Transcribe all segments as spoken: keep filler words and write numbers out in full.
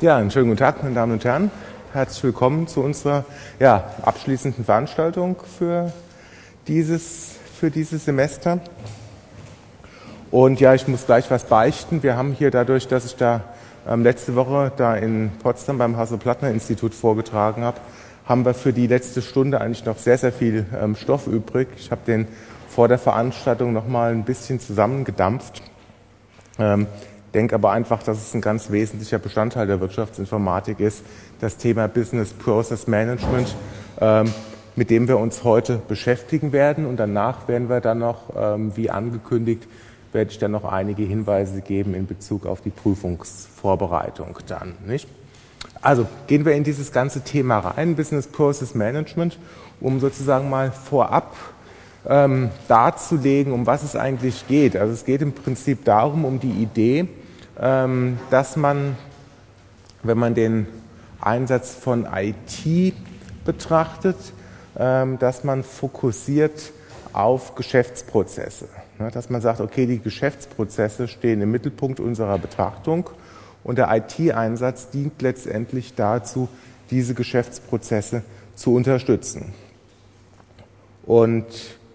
Ja, einen schönen guten Tag, meine Damen und Herren. Herzlich willkommen zu unserer ja, abschließenden Veranstaltung für dieses, für dieses Semester. Und ja, ich muss gleich was beichten. Wir haben hier dadurch, dass ich da ähm, letzte Woche da in Potsdam beim Hasso-Plattner-Institut vorgetragen habe, haben wir für die letzte Stunde eigentlich noch sehr, sehr viel ähm, Stoff übrig. Ich habe den vor der Veranstaltung noch mal ein bisschen zusammengedampft. Ähm, denke aber einfach, dass es ein ganz wesentlicher Bestandteil der Wirtschaftsinformatik ist, das Thema Business Process Management, ähm, mit dem wir uns heute beschäftigen werden. Und danach werden wir dann noch, ähm, wie angekündigt, werde ich dann noch einige Hinweise geben in Bezug auf die Prüfungsvorbereitung dann, nicht? Also gehen wir in dieses ganze Thema rein, Business Process Management, um sozusagen mal vorab ähm, darzulegen, um was es eigentlich geht. Also es geht im Prinzip darum, um die Idee, ähm, dass man, wenn man den Einsatz von I T betrachtet, ähm, dass man fokussiert auf Geschäftsprozesse. Ne? Dass man sagt, okay, die Geschäftsprozesse stehen im Mittelpunkt unserer Betrachtung und der I T-Einsatz dient letztendlich dazu, diese Geschäftsprozesse zu unterstützen. Und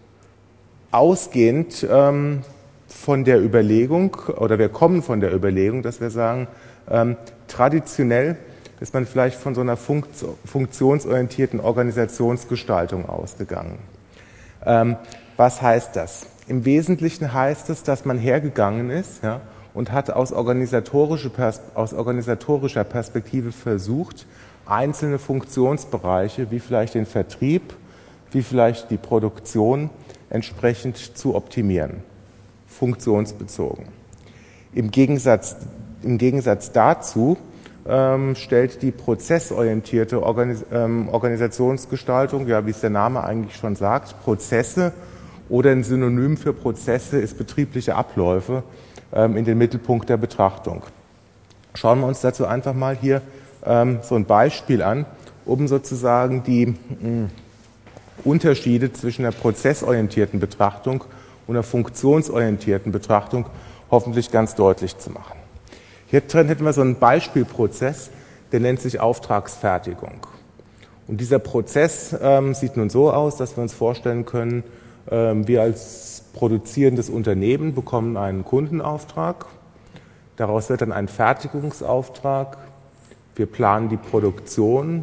ausgehend ähm, von der Überlegung, oder wir kommen von der Überlegung, dass wir sagen, ähm, traditionell ist man vielleicht von so einer funkt- funktionsorientierten Organisationsgestaltung ausgegangen. Ähm, was heißt das? Im Wesentlichen heißt es, dass man hergegangen ist, ja, und hat aus organisatorischer, Pers- aus organisatorischer Perspektive versucht, einzelne Funktionsbereiche, wie vielleicht den Vertrieb, wie vielleicht die Produktion, entsprechend zu optimieren, funktionsbezogen. Im Gegensatz, im Gegensatz dazu ähm, stellt die prozessorientierte Organis- ähm, Organisationsgestaltung, ja, wie es der Name eigentlich schon sagt, Prozesse oder ein Synonym für Prozesse ist betriebliche Abläufe ähm, in den Mittelpunkt der Betrachtung. Schauen wir uns dazu einfach mal hier ähm, so ein Beispiel an, um sozusagen die mh, Unterschiede zwischen der prozessorientierten Betrachtung und der funktionsorientierten Betrachtung hoffentlich ganz deutlich zu machen. Hier drin hätten wir so einen Beispielprozess, der nennt sich Auftragsfertigung. Und dieser Prozess ähm, sieht nun so aus, dass wir uns vorstellen können, ähm, wir als produzierendes Unternehmen bekommen einen Kundenauftrag, daraus wird dann ein Fertigungsauftrag, wir planen die Produktion,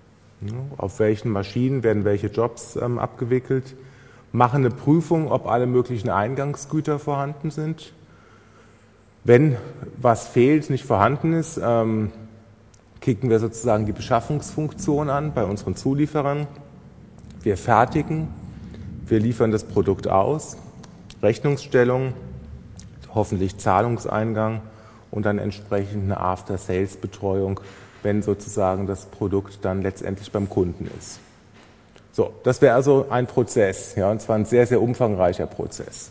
auf welchen Maschinen werden welche Jobs ähm, abgewickelt, machen eine Prüfung, ob alle möglichen Eingangsgüter vorhanden sind. Wenn was fehlt, nicht vorhanden ist, ähm, kicken wir sozusagen die Beschaffungsfunktion an bei unseren Zulieferern. Wir fertigen, wir liefern das Produkt aus, Rechnungsstellung, hoffentlich Zahlungseingang und dann entsprechend eine After-Sales-Betreuung, wenn sozusagen das Produkt dann letztendlich beim Kunden ist. So, das wäre also ein Prozess, ja, und zwar ein sehr, sehr umfangreicher Prozess.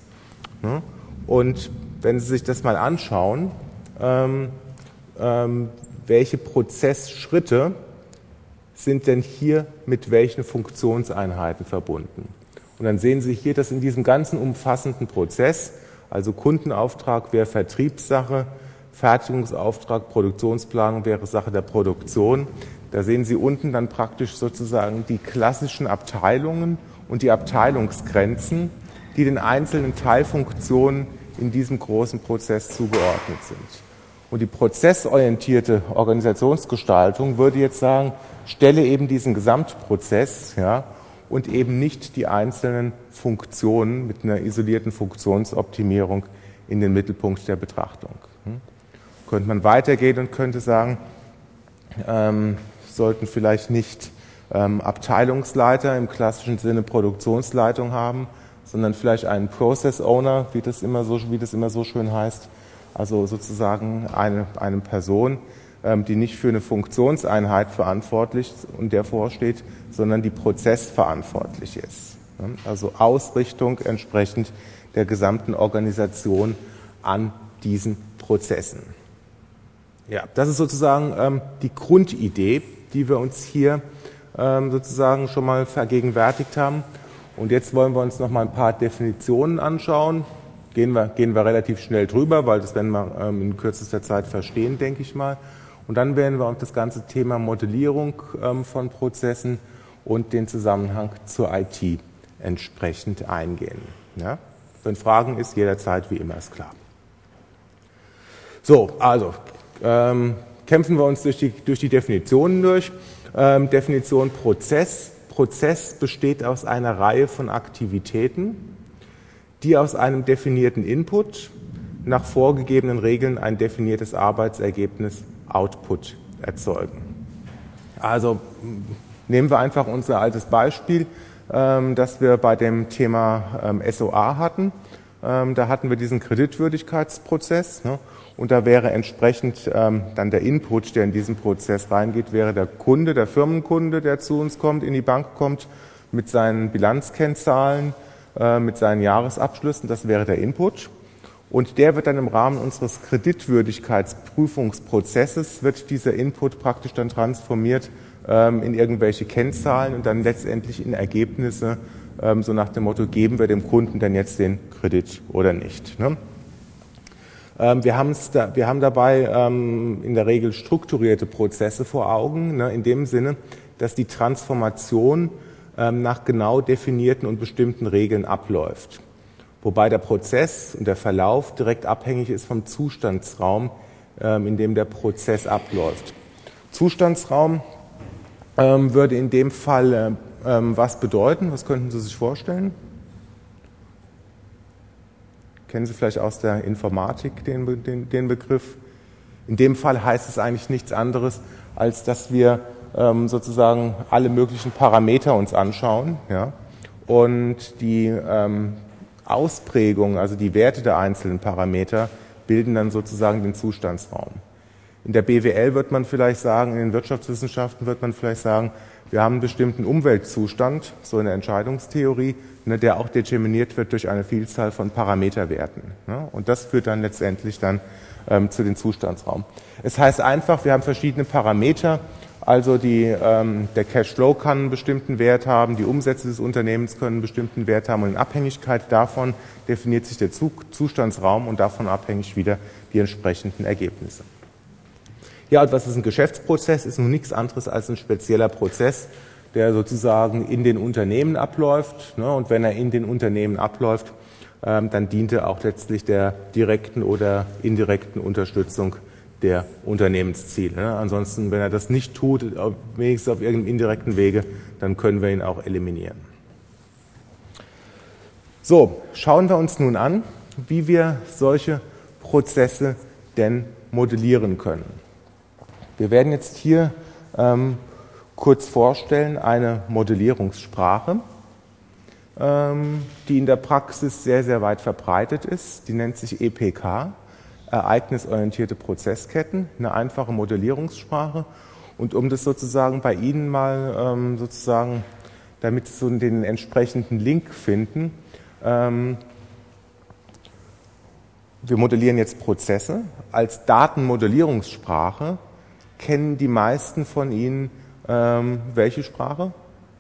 Und wenn Sie sich das mal anschauen, ähm, ähm, welche Prozessschritte sind denn hier mit welchen Funktionseinheiten verbunden? Und dann sehen Sie hier, dass in diesem ganzen umfassenden Prozess, also Kundenauftrag wäre Vertriebssache, Fertigungsauftrag, Produktionsplanung wäre Sache der Produktion. Da sehen Sie unten dann praktisch sozusagen die klassischen Abteilungen und die Abteilungsgrenzen, die den einzelnen Teilfunktionen in diesem großen Prozess zugeordnet sind. Und die prozessorientierte Organisationsgestaltung würde jetzt sagen, stelle eben diesen Gesamtprozess, ja, und eben nicht die einzelnen Funktionen mit einer isolierten Funktionsoptimierung in den Mittelpunkt der Betrachtung. Hm? Könnte man weitergehen und könnte sagen, ähm, sollten vielleicht nicht ähm, Abteilungsleiter im klassischen Sinne Produktionsleitung haben, sondern vielleicht einen Process Owner, wie das immer so, wie das immer so schön heißt, also sozusagen eine, eine Person, ähm, die nicht für eine Funktionseinheit verantwortlich und der vorsteht, sondern die prozessverantwortlich ist. Also Ausrichtung entsprechend der gesamten Organisation an diesen Prozessen. Ja, das ist sozusagen ähm, die Grundidee, die wir uns hier ähm, sozusagen schon mal vergegenwärtigt haben. Und jetzt wollen wir uns noch mal ein paar Definitionen anschauen. Gehen wir, gehen wir relativ schnell drüber, weil das werden wir ähm, in kürzester Zeit verstehen, denke ich mal. Und dann werden wir auf das ganze Thema Modellierung ähm, von Prozessen und den Zusammenhang zur I T entsprechend eingehen. Ja? Wenn Fragen ist, jederzeit wie immer, ist klar. So, also ähm, kämpfen wir uns durch die, durch die Definitionen durch. Ähm, Definition Prozess. Prozess besteht aus einer Reihe von Aktivitäten, die aus einem definierten Input nach vorgegebenen Regeln ein definiertes Arbeitsergebnis Output erzeugen. Also nehmen wir einfach unser altes Beispiel, ähm, das wir bei dem Thema ähm, S O A hatten. Ähm, da hatten wir diesen Kreditwürdigkeitsprozess, ne? Und da wäre entsprechend ähm, dann der Input, der in diesen Prozess reingeht, wäre der Kunde, der Firmenkunde, der zu uns kommt, in die Bank kommt, mit seinen Bilanzkennzahlen, äh, mit seinen Jahresabschlüssen, das wäre der Input. Und der wird dann im Rahmen unseres Kreditwürdigkeitsprüfungsprozesses, wird dieser Input praktisch dann transformiert ähm, in irgendwelche Kennzahlen und dann letztendlich in Ergebnisse, ähm, so nach dem Motto, geben wir dem Kunden denn jetzt den Kredit oder nicht. Ne? Ähm, wir, da, wir haben dabei ähm, in der Regel strukturierte Prozesse vor Augen, ne, in dem Sinne, dass die Transformation ähm, nach genau definierten und bestimmten Regeln abläuft. Wobei der Prozess und der Verlauf direkt abhängig ist vom Zustandsraum, ähm, in dem der Prozess abläuft. Zustandsraum ähm, würde in dem Fall ähm, was bedeuten? Was könnten Sie sich vorstellen? Kennen Sie vielleicht aus der Informatik den, den, den Begriff? In dem Fall heißt es eigentlich nichts anderes, als dass wir ähm, sozusagen alle möglichen Parameter uns anschauen, ja, und die ähm, Ausprägungen, also die Werte der einzelnen Parameter, bilden dann sozusagen den Zustandsraum. In der B W L wird man vielleicht sagen, in den Wirtschaftswissenschaften wird man vielleicht sagen, wir haben einen bestimmten Umweltzustand, so in der Entscheidungstheorie, ne, der auch determiniert wird durch eine Vielzahl von Parameterwerten. Ne, und das führt dann letztendlich dann ähm, zu dem Zustandsraum. Es heißt einfach, wir haben verschiedene Parameter, also die, ähm, der Cashflow kann einen bestimmten Wert haben, die Umsätze des Unternehmens können einen bestimmten Wert haben und in Abhängigkeit davon definiert sich der Zustandsraum und davon abhängig wieder die entsprechenden Ergebnisse. Ja, und was ist ein Geschäftsprozess? Ist nun nichts anderes als ein spezieller Prozess, der sozusagen in den Unternehmen abläuft. Ne? Und wenn er in den Unternehmen abläuft, ähm, dann dient er auch letztlich der direkten oder indirekten Unterstützung der Unternehmensziele. Ne? Ansonsten, wenn er das nicht tut, wenigstens auf irgendeinem indirekten Wege, dann können wir ihn auch eliminieren. So, schauen wir uns nun an, wie wir solche Prozesse denn modellieren können. Wir werden jetzt hier ähm, kurz vorstellen eine Modellierungssprache, ähm, die in der Praxis sehr, sehr weit verbreitet ist. Die nennt sich E P K, ereignisorientierte Prozessketten, eine einfache Modellierungssprache. Und um das sozusagen bei Ihnen mal ähm, sozusagen, damit Sie so den entsprechenden Link finden, ähm, wir modellieren jetzt Prozesse. Als Datenmodellierungssprache kennen die meisten von Ihnen ähm, welche Sprache?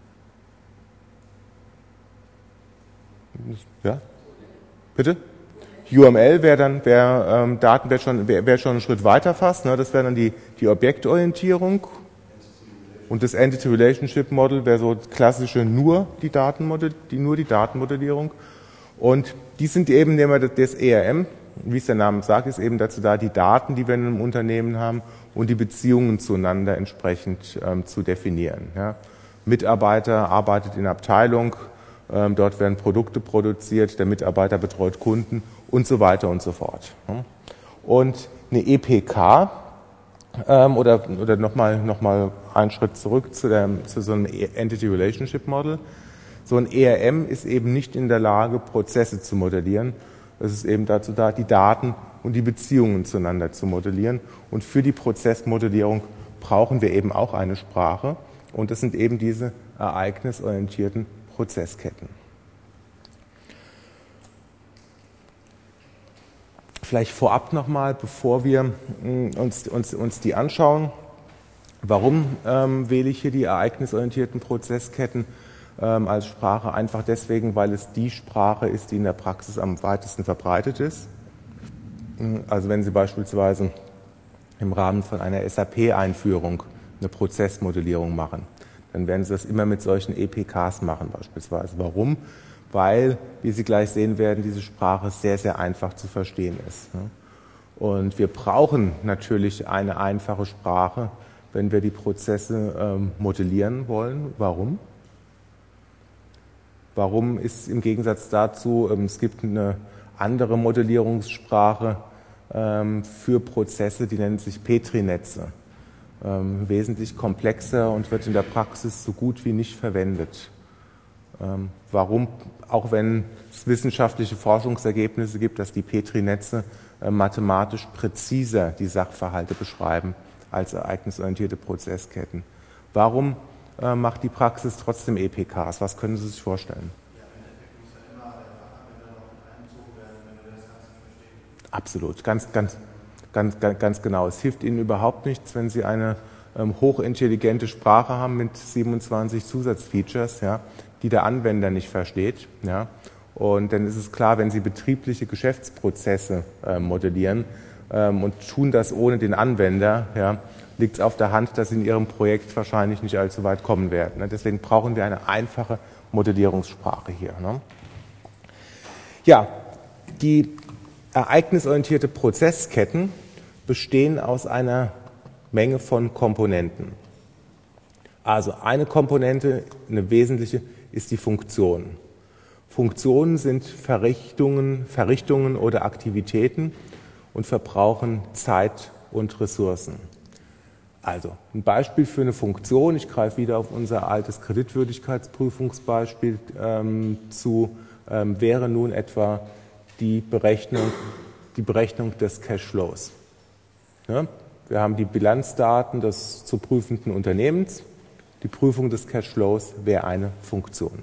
Ja? Bitte? U M L wäre dann, wäre ähm, Daten wäre schon, wäre wär schon einen Schritt weiter fast. Ne? Das wäre dann die, die Objektorientierung. Und das Entity Relationship Model wäre so klassische nur die Datenmodell, die nur die Datenmodellierung. Und die sind eben immer das E R M, wie es der Name sagt, ist eben dazu da, die Daten, die wir in einem Unternehmen haben, und die Beziehungen zueinander entsprechend ähm, zu definieren. Ja. Mitarbeiter arbeitet in Abteilung, ähm, dort werden Produkte produziert, der Mitarbeiter betreut Kunden und so weiter und so fort. Ja. Und eine E P K, ähm, oder, oder nochmal noch mal einen Schritt zurück zu, der, zu so einem Entity Relationship Model, so ein E R M ist eben nicht in der Lage, Prozesse zu modellieren. Es ist eben dazu da, die Daten und die Beziehungen zueinander zu modellieren. Und für die Prozessmodellierung brauchen wir eben auch eine Sprache. Und das sind eben diese ereignisorientierten Prozessketten. Vielleicht vorab nochmal, bevor wir uns, uns, uns die anschauen, warum ähm, wähle ich hier die ereignisorientierten Prozessketten ähm, als Sprache? Einfach deswegen, weil es die Sprache ist, die in der Praxis am weitesten verbreitet ist. Also wenn Sie beispielsweise im Rahmen von einer S A P-Einführung eine Prozessmodellierung machen, dann werden Sie das immer mit solchen E P Ks machen beispielsweise. Warum? Weil, wie Sie gleich sehen werden, diese Sprache sehr, sehr einfach zu verstehen ist. Und wir brauchen natürlich eine einfache Sprache, wenn wir die Prozesse ähm, modellieren wollen. Warum? Warum ist im Gegensatz dazu, ähm, es gibt eine andere Modellierungssprache ähm, für Prozesse, die nennt sich Petri-Netze. Ähm, wesentlich komplexer und wird in der Praxis so gut wie nicht verwendet. Ähm, warum? Auch wenn es wissenschaftliche Forschungsergebnisse gibt, dass die Petri-Netze äh, mathematisch präziser die Sachverhalte beschreiben als ereignisorientierte Prozessketten. Warum äh, macht die Praxis trotzdem E P Ks? Was können Sie sich vorstellen? Ja, im Endeffekt muss ja immer der Fachanwender noch mit einbezogen werden, wenn wir das Ganze verstehen. Absolut, ganz, ganz, ganz, ganz, ganz genau. Es hilft Ihnen überhaupt nichts, wenn Sie eine ähm, hochintelligente Sprache haben mit siebenundzwanzig Zusatzfeatures, ja, die der Anwender nicht versteht. Ja. Und dann ist es klar, wenn Sie betriebliche Geschäftsprozesse äh, modellieren ähm, und tun das ohne den Anwender, ja, liegt es auf der Hand, dass Sie in Ihrem Projekt wahrscheinlich nicht allzu weit kommen werden. Ne. Deswegen brauchen wir eine einfache Modellierungssprache hier. Ne. Ja, die ereignisorientierte Prozessketten bestehen aus einer Menge von Komponenten. Also eine Komponente, eine wesentliche, ist die Funktion. Funktionen sind Verrichtungen, Verrichtungen oder Aktivitäten und verbrauchen Zeit und Ressourcen. Also ein Beispiel für eine Funktion, ich greife wieder auf unser altes Kreditwürdigkeitsprüfungsbeispiel ähm, zu, ähm, wäre nun etwa die Berechnung, die Berechnung des Cashflows. Ja, wir haben die Bilanzdaten des zu prüfenden Unternehmens. Die Prüfung des Cashflows wäre eine Funktion.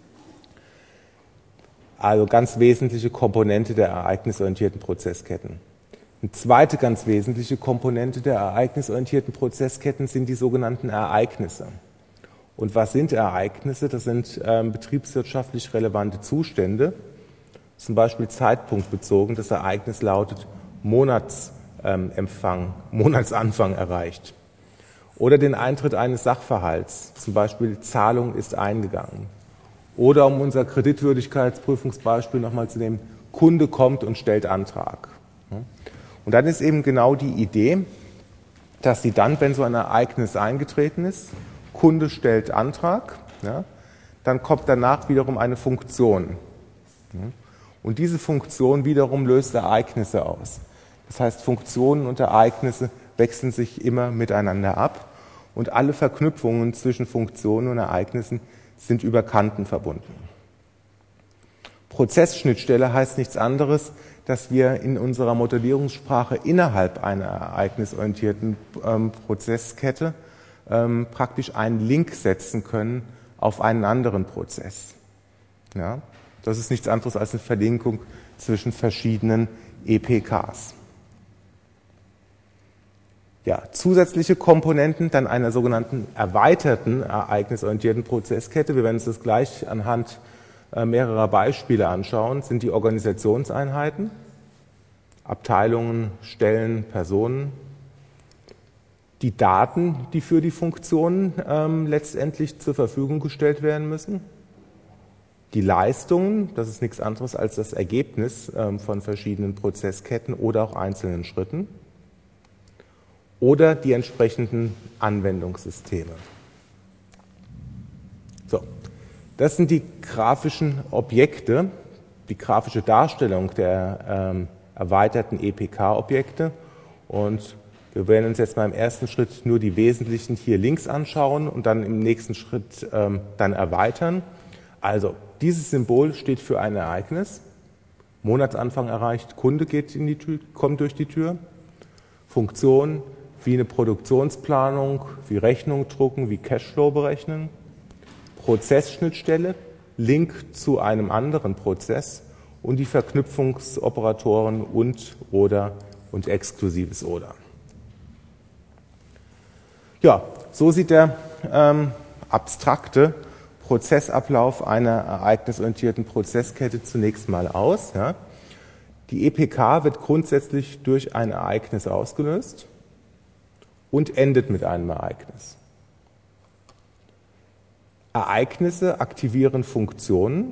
Also ganz wesentliche Komponente der ereignisorientierten Prozessketten. Eine zweite ganz wesentliche Komponente der ereignisorientierten Prozessketten sind die sogenannten Ereignisse. Und was sind Ereignisse? Das sind ähm, betriebswirtschaftlich relevante Zustände, zum Beispiel zeitpunktbezogen. Das Ereignis lautet Monatsempfang, Monatsanfang erreicht. Oder den Eintritt eines Sachverhalts, zum Beispiel Zahlung ist eingegangen. Oder um unser Kreditwürdigkeitsprüfungsbeispiel nochmal zu nehmen, Kunde kommt und stellt Antrag. Und dann ist eben genau die Idee, dass Sie dann, wenn so ein Ereignis eingetreten ist, Kunde stellt Antrag, ja, dann kommt danach wiederum eine Funktion. Und diese Funktion wiederum löst Ereignisse aus. Das heißt, Funktionen und Ereignisse wechseln sich immer miteinander ab und alle Verknüpfungen zwischen Funktionen und Ereignissen sind über Kanten verbunden. Prozessschnittstelle heißt nichts anderes, dass wir in unserer Modellierungssprache innerhalb einer ereignisorientierten ähm, Prozesskette ähm, praktisch einen Link setzen können auf einen anderen Prozess. Ja, das ist nichts anderes als eine Verlinkung zwischen verschiedenen E P Ks. Ja, zusätzliche Komponenten dann einer sogenannten erweiterten ereignisorientierten Prozesskette, wir werden uns das gleich anhand mehrerer Beispiele anschauen, sind die Organisationseinheiten, Abteilungen, Stellen, Personen, die Daten, die für die Funktionen ähm, letztendlich zur Verfügung gestellt werden müssen, die Leistungen, das ist nichts anderes als das Ergebnis ähm, von verschiedenen Prozessketten oder auch einzelnen Schritten, oder die entsprechenden Anwendungssysteme. So, das sind die grafischen Objekte, die grafische Darstellung der ähm, erweiterten E P K-Objekte. Und wir werden uns jetzt mal im ersten Schritt nur die wesentlichen hier links anschauen und dann im nächsten Schritt ähm, dann erweitern. Also, dieses Symbol steht für ein Ereignis. Monatsanfang erreicht, Kunde geht in die Tür, kommt durch die Tür. Funktion wie eine Produktionsplanung, wie Rechnung drucken, wie Cashflow berechnen. Prozessschnittstelle, Link zu einem anderen Prozess und die Verknüpfungsoperatoren und, oder und exklusives oder. Ja, so sieht der ähm, abstrakte Prozessablauf einer ereignisorientierten Prozesskette zunächst mal aus. Ja. Die E P K wird grundsätzlich durch ein Ereignis ausgelöst. und endet mit einem Ereignis. Ereignisse aktivieren Funktionen.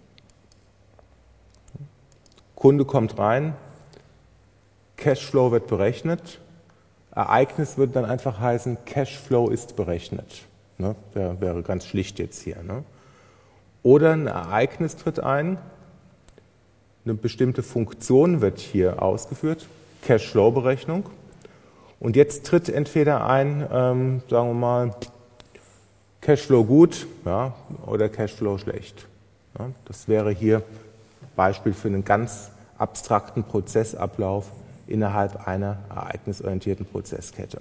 Kunde kommt rein, Cashflow wird berechnet. Ereignis würde dann einfach heißen, Cashflow ist berechnet. Ne? Der wäre ganz schlicht jetzt hier. Ne? Oder ein Ereignis tritt ein, eine bestimmte Funktion wird hier ausgeführt, Cashflow-Berechnung. Und jetzt tritt entweder ein, ähm, sagen wir mal, Cashflow gut, ja, oder Cashflow schlecht. Ja, das wäre hier Beispiel für einen ganz abstrakten Prozessablauf innerhalb einer ereignisorientierten Prozesskette.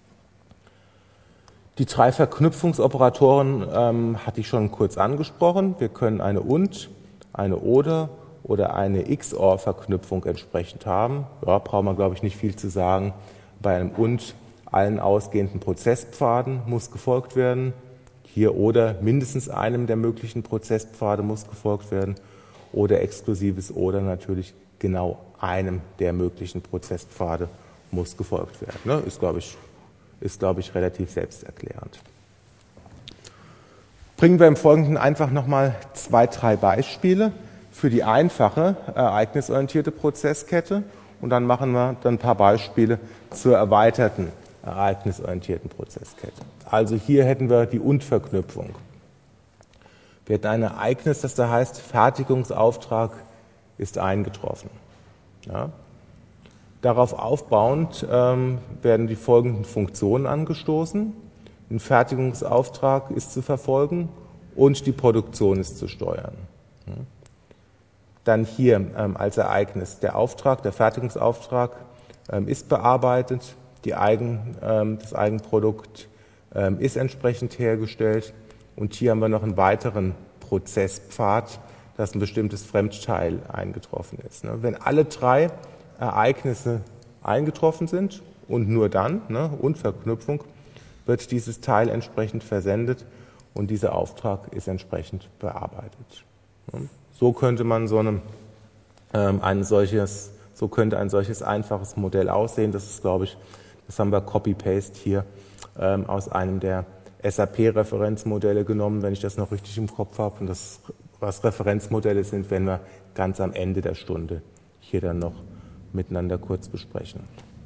Die drei Verknüpfungsoperatoren ähm, hatte ich schon kurz angesprochen. Wir können eine und, eine oder oder eine X O R-Verknüpfung entsprechend haben. Ja, braucht man, glaube ich, nicht viel zu sagen. Bei einem und allen ausgehenden Prozesspfaden muss gefolgt werden. Hier oder mindestens einem der möglichen Prozesspfade muss gefolgt werden. Oder exklusives oder natürlich genau einem der möglichen Prozesspfade muss gefolgt werden. Ne? Ist, glaube ich, ist, glaube ich, relativ selbsterklärend. Bringen wir im Folgenden einfach nochmal zwei, drei Beispiele für die einfache ereignisorientierte Prozesskette und dann machen wir dann ein paar Beispiele zur erweiterten ereignisorientierten Prozesskette. Also hier hätten wir die Und-Verknüpfung. Wir hätten ein Ereignis, das da heißt, Fertigungsauftrag ist eingetroffen. Ja. Darauf aufbauend ähm, werden die folgenden Funktionen angestoßen. Ein Fertigungsauftrag ist zu verfolgen und die Produktion ist zu steuern. Ja. Dann hier ähm, als Ereignis der Auftrag, der Fertigungsauftrag ähm, ist bearbeitet, die Eigen, ähm, das Eigenprodukt ähm, ist entsprechend hergestellt und hier haben wir noch einen weiteren Prozesspfad, dass ein bestimmtes Fremdteil eingetroffen ist. Ne? Wenn alle drei Ereignisse eingetroffen sind und nur dann, ne, und Verknüpfung, wird dieses Teil entsprechend versendet und dieser Auftrag ist entsprechend bearbeitet. Ne? So könnte man so eine, ähm, ein solches, so könnte ein solches einfaches Modell aussehen. Das ist, glaube ich, das haben wir Copy-Paste hier ähm, aus einem der S A P-Referenzmodelle genommen, wenn ich das noch richtig im Kopf habe. Und das, was Referenzmodelle sind, werden wir ganz am Ende der Stunde hier dann noch miteinander kurz besprechen.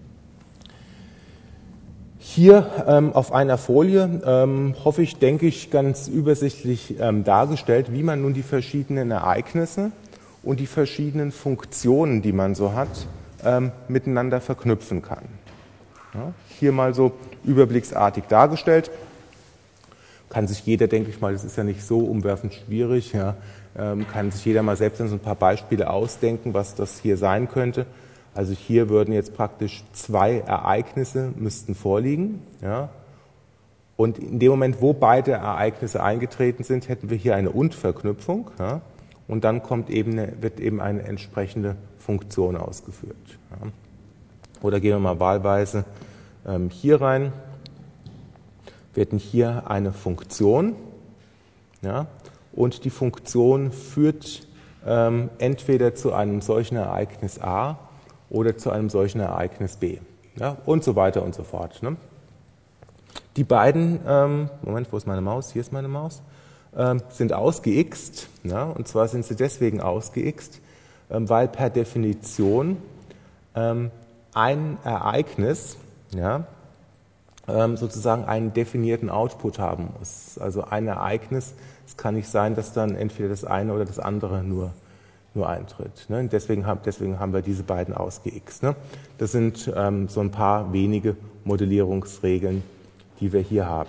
Hier ähm, auf einer Folie ähm, hoffe ich, denke ich, ganz übersichtlich ähm, dargestellt, wie man nun die verschiedenen Ereignisse und die verschiedenen Funktionen, die man so hat, ähm, miteinander verknüpfen kann. Ja, hier mal so überblicksartig dargestellt. Kann sich jeder, denke ich mal, das ist ja nicht so umwerfend schwierig, ja, ähm, kann sich jeder mal selbst so ein paar Beispiele ausdenken, was das hier sein könnte. Also hier würden jetzt praktisch zwei Ereignisse müssten vorliegen, ja. Und in dem Moment, wo beide Ereignisse eingetreten sind, hätten wir hier eine Und-Verknüpfung, ja. Und dann kommt eben eine, wird eben eine entsprechende Funktion ausgeführt. Ja. Oder gehen wir mal wahlweise ähm, hier rein. Wir hätten hier eine Funktion, ja, und die Funktion führt ähm, entweder zu einem solchen Ereignis A oder zu einem solchen Ereignis B, ja, und so weiter und so fort. Ne? Die beiden, ähm, Moment, wo ist meine Maus? Hier ist meine Maus, ähm, sind ausgeixt, ja, und zwar sind sie deswegen ausgeixt, ähm, weil per Definition ähm, ein Ereignis, ja, ähm, sozusagen einen definierten Output haben muss. Also ein Ereignis, es kann nicht sein, dass dann entweder das eine oder das andere nur nur eintritt. Ne? Deswegen, haben, deswegen haben wir diese beiden ausgeixt. Ne? Das sind ähm, so ein paar wenige Modellierungsregeln, die wir hier haben.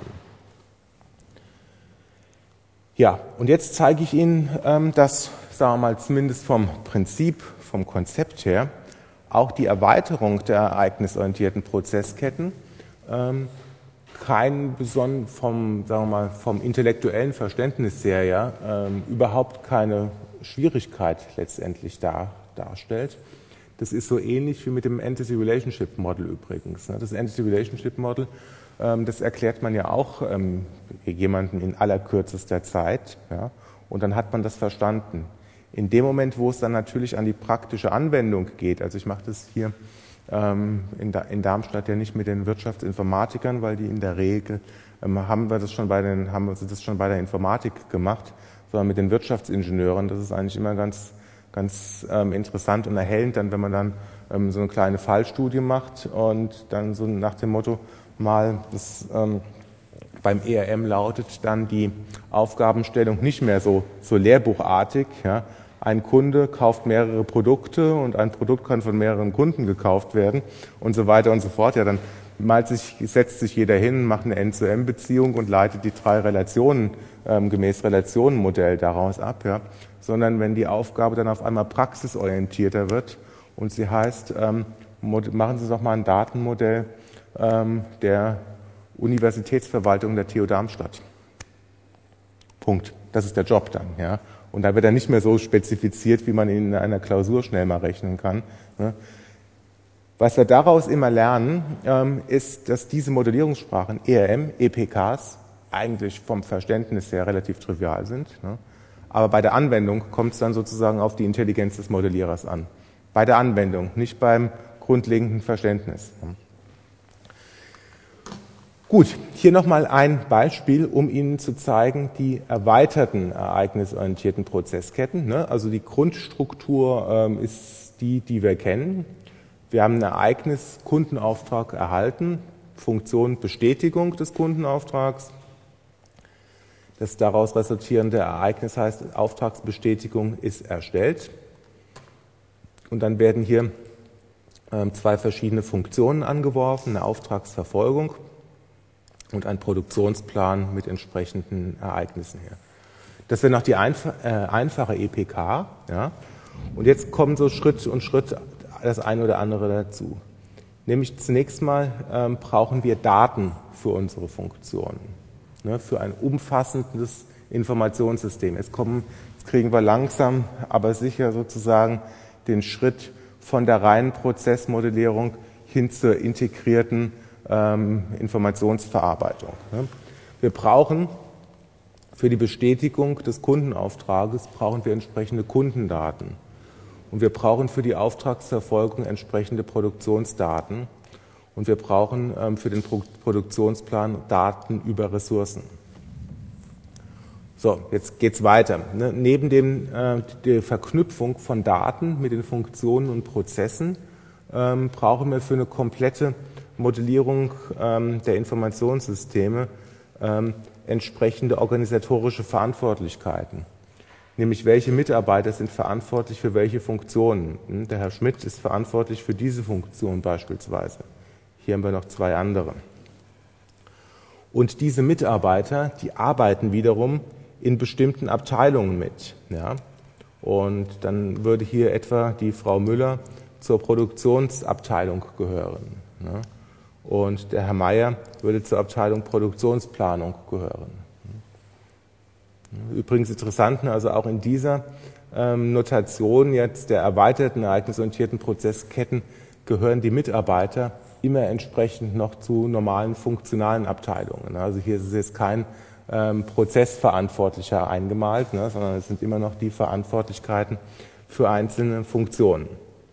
Ja, und jetzt zeige ich Ihnen, ähm, dass, sagen wir mal, zumindest vom Prinzip, vom Konzept her, auch die Erweiterung der ereignisorientierten Prozessketten ähm, kein beson vom, sagen wir mal, vom intellektuellen Verständnis her ja, ähm, überhaupt keine Schwierigkeit letztendlich dar, darstellt. Das ist so ähnlich wie mit dem Entity Relationship Model übrigens. Das Entity Relationship Model, ähm, das erklärt man ja auch ähm, jemandem in allerkürzester Zeit, ja, und dann hat man das verstanden. In dem Moment, wo es dann natürlich an die praktische Anwendung geht, also ich mache das hier ähm, in, da, in Darmstadt ja nicht mit den Wirtschaftsinformatikern, weil die in der Regel ähm, haben wir das schon bei den haben wir das schon bei der Informatik gemacht, sondern mit den Wirtschaftsingenieuren. Das ist eigentlich immer ganz ganz ähm, interessant und erhellend, dann wenn man dann ähm, so eine kleine Fallstudie macht und dann so nach dem Motto mal das ähm, beim E R M lautet dann die Aufgabenstellung nicht mehr so, so lehrbuchartig. Ja. Ein Kunde kauft mehrere Produkte und ein Produkt kann von mehreren Kunden gekauft werden und so weiter und so fort. Ja, dann malt sich, setzt sich jeder hin, macht eine N-zu-M-Beziehung und leitet die drei Relationen ähm, gemäß Relationenmodell daraus ab. Ja. Sondern wenn die Aufgabe dann auf einmal praxisorientierter wird und sie heißt, ähm, machen Sie doch mal ein Datenmodell ähm, der Universitätsverwaltung der T U Darmstadt. Punkt. Das ist der Job dann. Ja. Und da wird er nicht mehr so spezifiziert, wie man ihn in einer Klausur schnell mal rechnen kann. Ne. Was wir daraus immer lernen, ähm, ist, dass diese Modellierungssprachen E R M, E P Ks eigentlich vom Verständnis her relativ trivial sind. Ne. Aber bei der Anwendung kommt es dann sozusagen auf die Intelligenz des Modellierers an. Bei der Anwendung, nicht beim grundlegenden Verständnis. Gut, hier nochmal ein Beispiel, um Ihnen zu zeigen, die erweiterten ereignisorientierten Prozessketten. Ne? Also die Grundstruktur ähm, ist die, die wir kennen. Wir haben ein Ereignis, Kundenauftrag erhalten, Funktion Bestätigung des Kundenauftrags. Das daraus resultierende Ereignis heißt, Auftragsbestätigung ist erstellt. Und dann werden hier ähm, zwei verschiedene Funktionen angeworfen, eine Auftragsverfolgung und ein Produktionsplan mit entsprechenden Ereignissen hier. Das wäre noch die einf- äh, einfache E P K. Ja? Und jetzt kommen so Schritt und Schritt das eine oder andere dazu. Nämlich zunächst mal ähm, brauchen wir Daten für unsere Funktionen, ne, für ein umfassendes Informationssystem. Jetzt, kommen, jetzt kriegen wir langsam, aber sicher sozusagen den Schritt von der reinen Prozessmodellierung hin zur integrierten ähm, Informationsverarbeitung. Ne. Wir brauchen für die Bestätigung des Kundenauftrages brauchen wir entsprechende Kundendaten. Und wir brauchen für die Auftragsverfolgung entsprechende Produktionsdaten. Und wir brauchen ähm, für den Pro- Produktionsplan Daten über Ressourcen. So, jetzt geht's weiter. Ne? Neben dem, äh, der Verknüpfung von Daten mit den Funktionen und Prozessen ähm, brauchen wir für eine komplette Modellierung ähm, der Informationssysteme ähm, entsprechende organisatorische Verantwortlichkeiten. Nämlich welche Mitarbeiter sind verantwortlich für welche Funktionen. Der Herr Schmidt ist verantwortlich für diese Funktion beispielsweise. Hier haben wir noch zwei andere. Und diese Mitarbeiter, die arbeiten wiederum in bestimmten Abteilungen mit. Ja? Und dann würde hier etwa die Frau Müller zur Produktionsabteilung gehören. Ja? Und der Herr Meier würde zur Abteilung Produktionsplanung gehören. Übrigens interessant, also auch in dieser ähm, Notation jetzt der erweiterten ereignisorientierten Prozessketten gehören die Mitarbeiter immer entsprechend noch zu normalen funktionalen Abteilungen. Also hier ist es jetzt kein ähm, Prozessverantwortlicher eingemalt, ne, sondern es sind immer noch die Verantwortlichkeiten für einzelne Funktionen.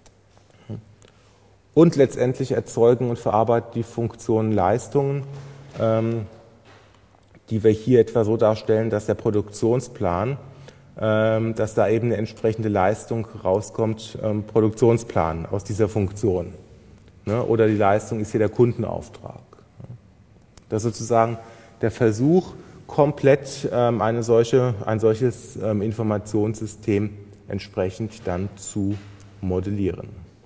Und letztendlich erzeugen und verarbeiten die Funktionen Leistungen, ähm, die wir hier etwa so darstellen, dass der Produktionsplan, ähm, dass da eben eine entsprechende Leistung rauskommt, ähm, Produktionsplan aus dieser Funktion. Ne? Oder die Leistung ist hier der Kundenauftrag. Das ist sozusagen der Versuch, komplett ähm, eine solche, ein solches ähm, Informationssystem entsprechend dann zu modellieren.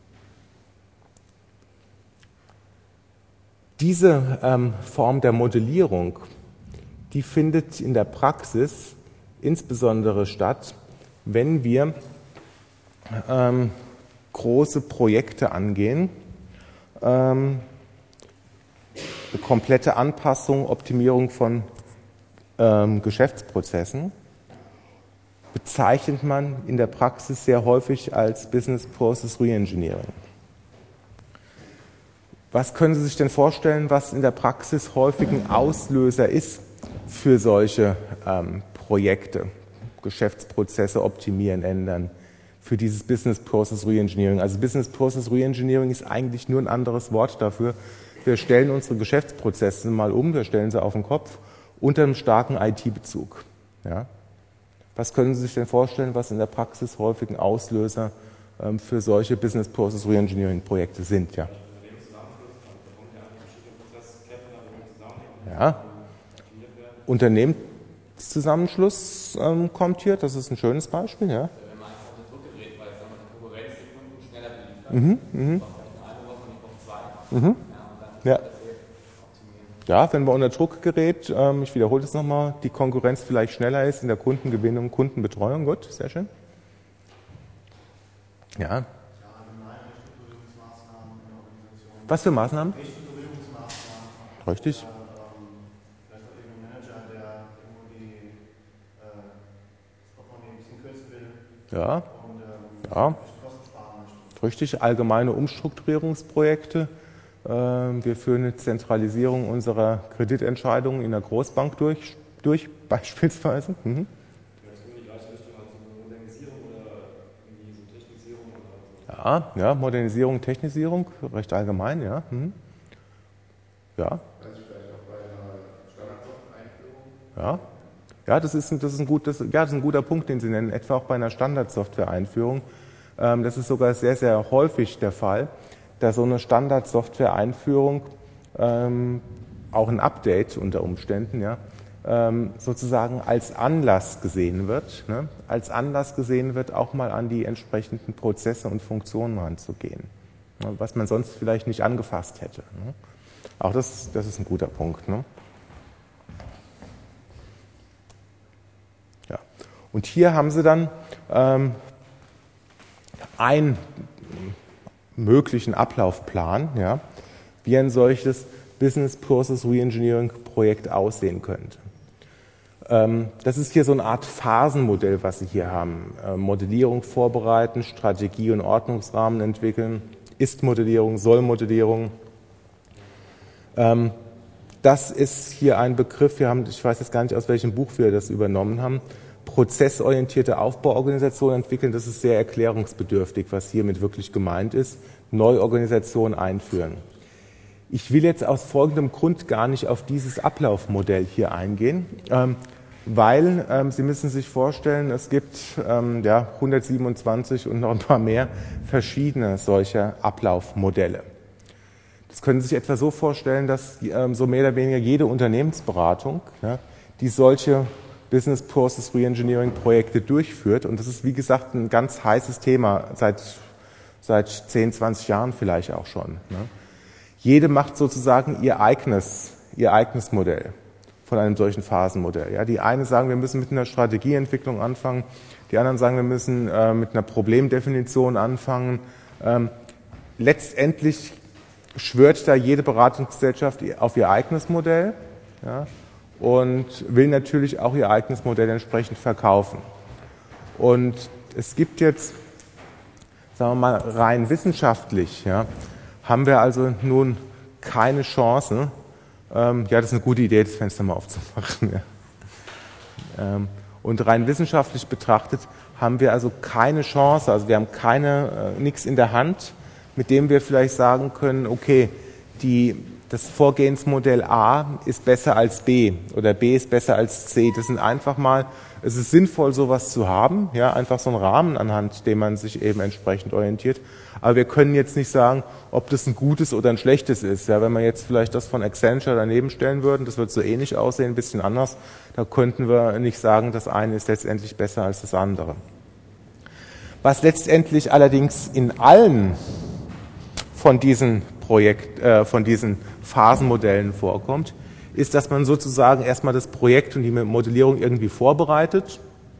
Diese ähm, Form der Modellierung, die findet in der Praxis insbesondere statt, wenn wir ähm, große Projekte angehen, ähm, eine komplette Anpassung, Optimierung von ähm, Geschäftsprozessen, bezeichnet man in der Praxis sehr häufig als Business Process Reengineering. Was können Sie sich denn vorstellen, was in der Praxis häufig ein Auslöser ist für solche ähm, Projekte, Geschäftsprozesse optimieren, ändern? für dieses Business Process Reengineering. Also Business Process Reengineering ist eigentlich nur ein anderes Wort dafür. Wir stellen unsere Geschäftsprozesse mal um, wir stellen sie auf den Kopf unter einem starken I T-Bezug. Ja? Was können Sie sich denn vorstellen, was in der Praxis häufig ein Auslöser ähm, für solche Business Process Reengineering-Projekte sind? Ja. Ja. Unternehmenszusammenschluss ähm, kommt hier, das ist ein schönes Beispiel. Ja. Wenn man einfach unter Druck gerät, weil sagen wir, die Konkurrenz die Kunden schneller beliefert, mhm, mhm. braucht vielleicht eine Woche, nicht auf zwei. Mhm. Ja, und dann ja. optimieren. Ja, wenn man unter Druck gerät, ähm, ich wiederhole das nochmal, die Konkurrenz vielleicht schneller ist in der Kundengewinnung, Kundenbetreuung. Gut, sehr schön. Ja. Was für Maßnahmen? Richtig. Ja. Ja. Richtig, allgemeine Umstrukturierungsprojekte. Wir führen eine Zentralisierung unserer Kreditentscheidungen in der Großbank durch, durch beispielsweise. Mhm. Ja, ja, Modernisierung, Technisierung, recht allgemein, ja. Mhm. Ja. Ja. Ja, das ist, ein, das, ist ein gut, das, ja, das ist ein guter Punkt, den Sie nennen, etwa auch bei einer Standardsoftware-Einführung. Ähm, das ist sogar sehr, sehr häufig der Fall, dass so eine Standardsoftware-Einführung, ähm, auch ein Update unter Umständen, ja, ähm, sozusagen als Anlass gesehen wird, ne, als Anlass gesehen wird, auch mal an die entsprechenden Prozesse und Funktionen ranzugehen, ne, was man sonst vielleicht nicht angefasst hätte. Ne. Auch das, das ist ein guter Punkt. Ne. Ja. Und hier haben Sie dann ähm, einen möglichen Ablaufplan, ja, wie ein solches Business Process Reengineering Projekt aussehen könnte. Ähm, das ist hier so eine Art Phasenmodell, was Sie hier haben. Äh, Modellierung vorbereiten, Strategie und Ordnungsrahmen entwickeln, Ist-Modellierung, Soll-Modellierung. Ähm, das ist hier ein Begriff, wir haben, ich weiß jetzt gar nicht, aus welchem Buch wir das übernommen haben, prozessorientierte Aufbauorganisation entwickeln. Das ist sehr erklärungsbedürftig, was hiermit wirklich gemeint ist. Neuorganisation einführen. Ich will jetzt aus folgendem Grund gar nicht auf dieses Ablaufmodell hier eingehen, ähm, weil ähm, Sie müssen sich vorstellen, es gibt ähm, ja, hundertsiebenundzwanzig und noch ein paar mehr verschiedene solcher Ablaufmodelle. Das können Sie sich etwa so vorstellen, dass ähm, so mehr oder weniger jede Unternehmensberatung, ja, die solche Business Process Reengineering Projekte durchführt, und das ist wie gesagt ein ganz heißes Thema seit, seit zehn, zwanzig Jahren vielleicht auch schon. Ne? Jede macht sozusagen ihr eigenes, ihr eigenes Modell von einem solchen Phasenmodell. Ja, die einen sagen, wir müssen mit einer Strategieentwicklung anfangen, die anderen sagen, wir müssen äh, mit einer Problemdefinition anfangen. Ähm, letztendlich schwört da jede Beratungsgesellschaft auf ihr eigenes Modell, ja, und will natürlich auch ihr eigenes Modell entsprechend verkaufen. Und es gibt jetzt, sagen wir mal, rein wissenschaftlich, ja, haben wir also nun keine Chance, ähm, ja, das ist eine gute Idee, das Fenster mal aufzumachen. Ja. Ähm, und rein wissenschaftlich betrachtet haben wir also keine Chance, also wir haben keine, äh, nichts in der Hand, mit dem wir vielleicht sagen können, okay, die, das Vorgehensmodell A ist besser als B oder B ist besser als C. Das sind einfach mal, es ist sinnvoll, sowas zu haben, ja, einfach so einen Rahmen, anhand dem man sich eben entsprechend orientiert. Aber wir können jetzt nicht sagen, ob das ein gutes oder ein schlechtes ist. Ja, wenn wir jetzt vielleicht das von Accenture daneben stellen würden, das wird so ähnlich aussehen, ein bisschen anders, da könnten wir nicht sagen, das eine ist letztendlich besser als das andere. Was letztendlich allerdings in allen von diesen Projekt, äh, von diesen Phasenmodellen vorkommt, ist, dass man sozusagen erstmal das Projekt und die Modellierung irgendwie vorbereitet.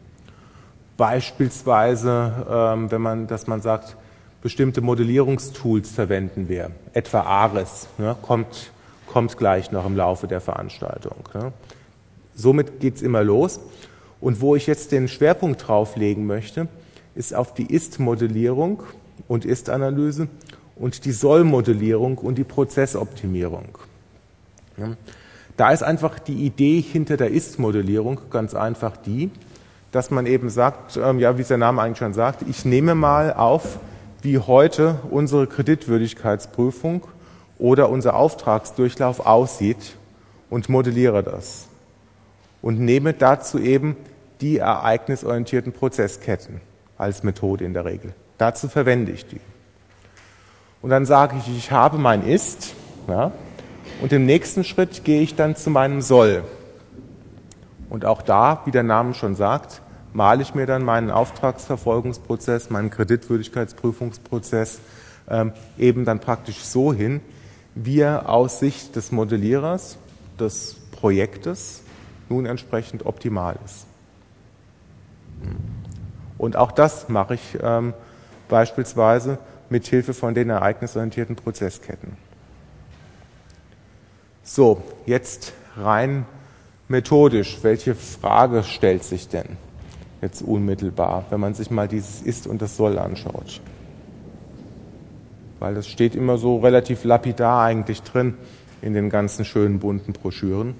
Beispielsweise, ähm, wenn man, dass man sagt, bestimmte Modellierungstools verwenden wir, etwa ARIS, ne, kommt, kommt gleich noch im Laufe der Veranstaltung. Ne. Somit geht es immer los. Und wo ich jetzt den Schwerpunkt drauf legen möchte, ist auf die Ist-Modellierung und Ist-Analyse und die Soll-Modellierung und die Prozessoptimierung. Ja. Da ist einfach die Idee hinter der Ist-Modellierung ganz einfach die, dass man eben sagt, ähm, ja, wie es der Name eigentlich schon sagt, ich nehme mal auf, wie heute unsere Kreditwürdigkeitsprüfung oder unser Auftragsdurchlauf aussieht und modelliere das. Und nehme dazu eben die ereignisorientierten Prozessketten als Methode in der Regel. Dazu verwende ich die. Und dann sage ich, ich habe mein Ist, ja, und im nächsten Schritt gehe ich dann zu meinem Soll. Und auch da, wie der Name schon sagt, male ich mir dann meinen Auftragsverfolgungsprozess, meinen Kreditwürdigkeitsprüfungsprozess ähm, eben dann praktisch so hin, wie er aus Sicht des Modellierers, des Projektes, nun entsprechend optimal ist. Und auch das mache ich ähm, beispielsweise mit Hilfe von den ereignisorientierten Prozessketten. So, jetzt rein methodisch. Welche Frage stellt sich denn jetzt unmittelbar, wenn man sich mal dieses Ist und das Soll anschaut? Weil das steht immer so relativ lapidar eigentlich drin in den ganzen schönen bunten Broschüren.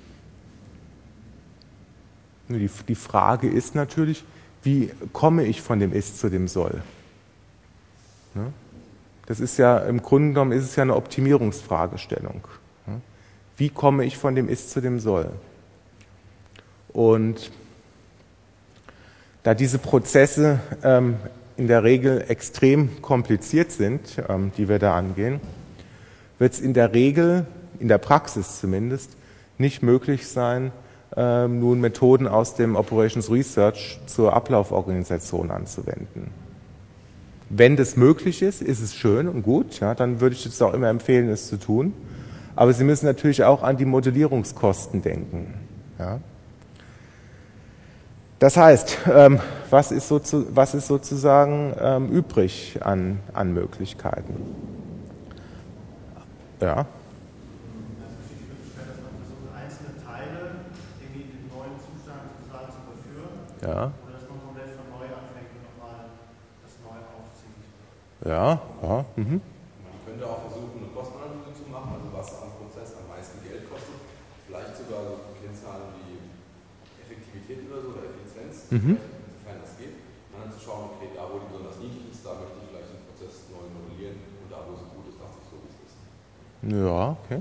Die, die Frage ist natürlich, wie komme ich von dem Ist zu dem Soll? Das ist ja, im Grunde genommen ist es ja eine Optimierungsfragestellung. Wie komme ich von dem Ist zu dem Soll? Und da diese Prozesse ähm, in der Regel extrem kompliziert sind, ähm, die wir da angehen, wird es in der Regel, in der Praxis zumindest, nicht möglich sein, ähm, nun Methoden aus dem Operations Research zur Ablauforganisation anzuwenden. Wenn das möglich ist, ist es schön und gut, ja, dann würde ich es auch immer empfehlen, es zu tun. Aber Sie müssen natürlich auch an die Modellierungskosten denken. Ja. Das heißt, ähm, was, ist so zu, was ist sozusagen ähm, übrig an, an Möglichkeiten? Ja. Ja. Oder dass man komplett von neu anfängt und nochmal das neu aufzieht. Ja, ja. Mhm. Man könnte auch versuchen, eine Kostenanalyse zu machen, also was am Prozess am meisten Geld kostet. Vielleicht sogar so Kennzahlen wie Effektivität oder so oder Effizienz, Mhm. insofern das geht. Und dann zu schauen, okay, da wo die besonders niedrig ist, da möchte ich vielleicht den Prozess neu modellieren und da wo sie gut ist, lasse ich so, wie es ist. Ja, okay.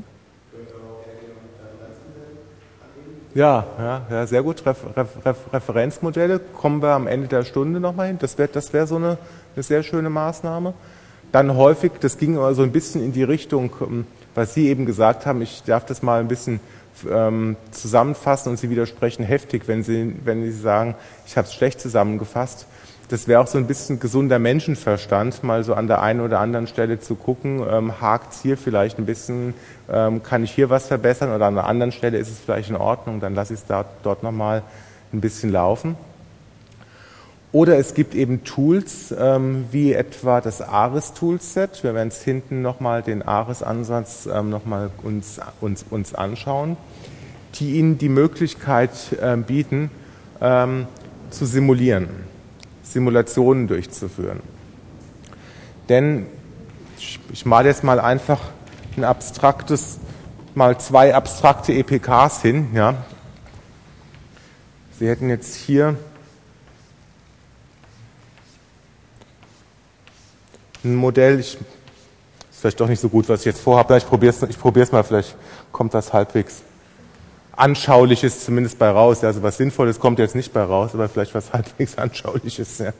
Ja, ja, ja, sehr gut. Ref, Ref, Referenzmodelle kommen wir am Ende der Stunde nochmal hin. Das wäre das wär so eine, eine sehr schöne Maßnahme. Dann häufig, das ging aber so ein bisschen in die Richtung, was Sie eben gesagt haben, ich darf das mal ein bisschen ähm, zusammenfassen und Sie widersprechen heftig, wenn Sie, wenn Sie sagen, ich habe es schlecht zusammengefasst. Das wäre auch so ein bisschen gesunder Menschenverstand, mal so an der einen oder anderen Stelle zu gucken, ähm, hakt es hier vielleicht ein bisschen, ähm, kann ich hier was verbessern oder an der anderen Stelle ist es vielleicht in Ordnung, dann lasse ich es da, dort nochmal ein bisschen laufen. Oder es gibt eben Tools, ähm, wie etwa das ARIS-Toolset. Wir werden es hinten nochmal den ARIS-Ansatz ähm, nochmal uns, uns, uns anschauen, die Ihnen die Möglichkeit ähm, bieten, ähm, zu simulieren. Simulationen durchzuführen. Denn ich, ich male jetzt mal einfach ein abstraktes, mal zwei abstrakte E P Ks hin. Ja. Sie hätten jetzt hier ein Modell, ich, ist vielleicht doch nicht so gut, was ich jetzt vorhabe, ich probiere es ich probier's mal, vielleicht kommt das halbwegs Anschauliches zumindest bei raus. Also was Sinnvolles kommt jetzt nicht bei raus, aber vielleicht was halbwegs Anschauliches. Ja.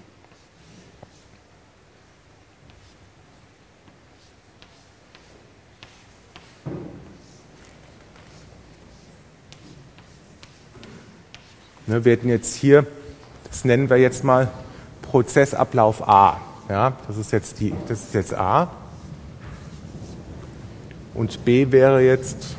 Ne, wir hätten jetzt hier, das nennen wir jetzt mal Prozessablauf A. Ja, das ist jetzt die, das ist jetzt A. Und B wäre jetzt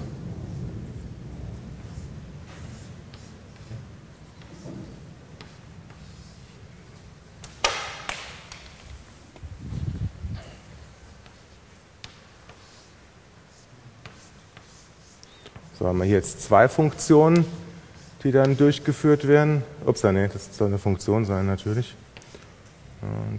So haben wir hier jetzt zwei Funktionen, die dann durchgeführt werden. Ups, nee, das soll eine Funktion sein natürlich. Und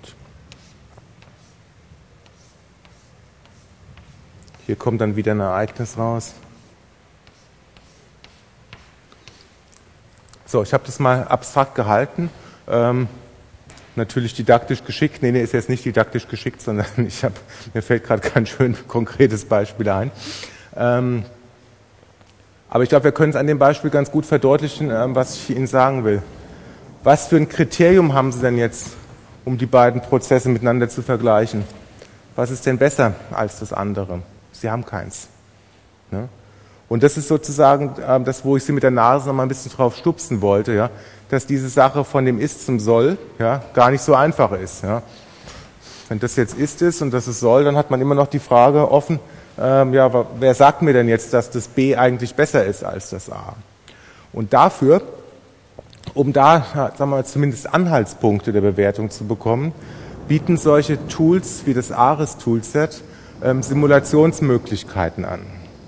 hier kommt dann wieder ein Ereignis raus. So, ich habe das mal abstrakt gehalten. Ähm, natürlich didaktisch geschickt. Nee, nee, ist jetzt nicht didaktisch geschickt, sondern ich hab, mir fällt gerade kein schön konkretes Beispiel ein. Ähm, aber ich glaube, wir können es an dem Beispiel ganz gut verdeutlichen, ähm, was ich Ihnen sagen will. Was für ein Kriterium haben Sie denn jetzt, um die beiden Prozesse miteinander zu vergleichen? Was ist denn besser als das andere? Sie haben keins. Ne? Und das ist sozusagen ähm, das, wo ich Sie mit der Nase noch mal ein bisschen drauf stupsen wollte, ja, dass diese Sache von dem Ist zum Soll, ja, gar nicht so einfach ist. Ja. Wenn das jetzt Ist ist und das ist Soll, dann hat man immer noch die Frage offen, ähm, ja, wer sagt mir denn jetzt, dass das B eigentlich besser ist als das A? Und dafür, um da, sagen wir mal, zumindest Anhaltspunkte der Bewertung zu bekommen, bieten solche Tools wie das ARIS-Toolset ähm, Simulationsmöglichkeiten an.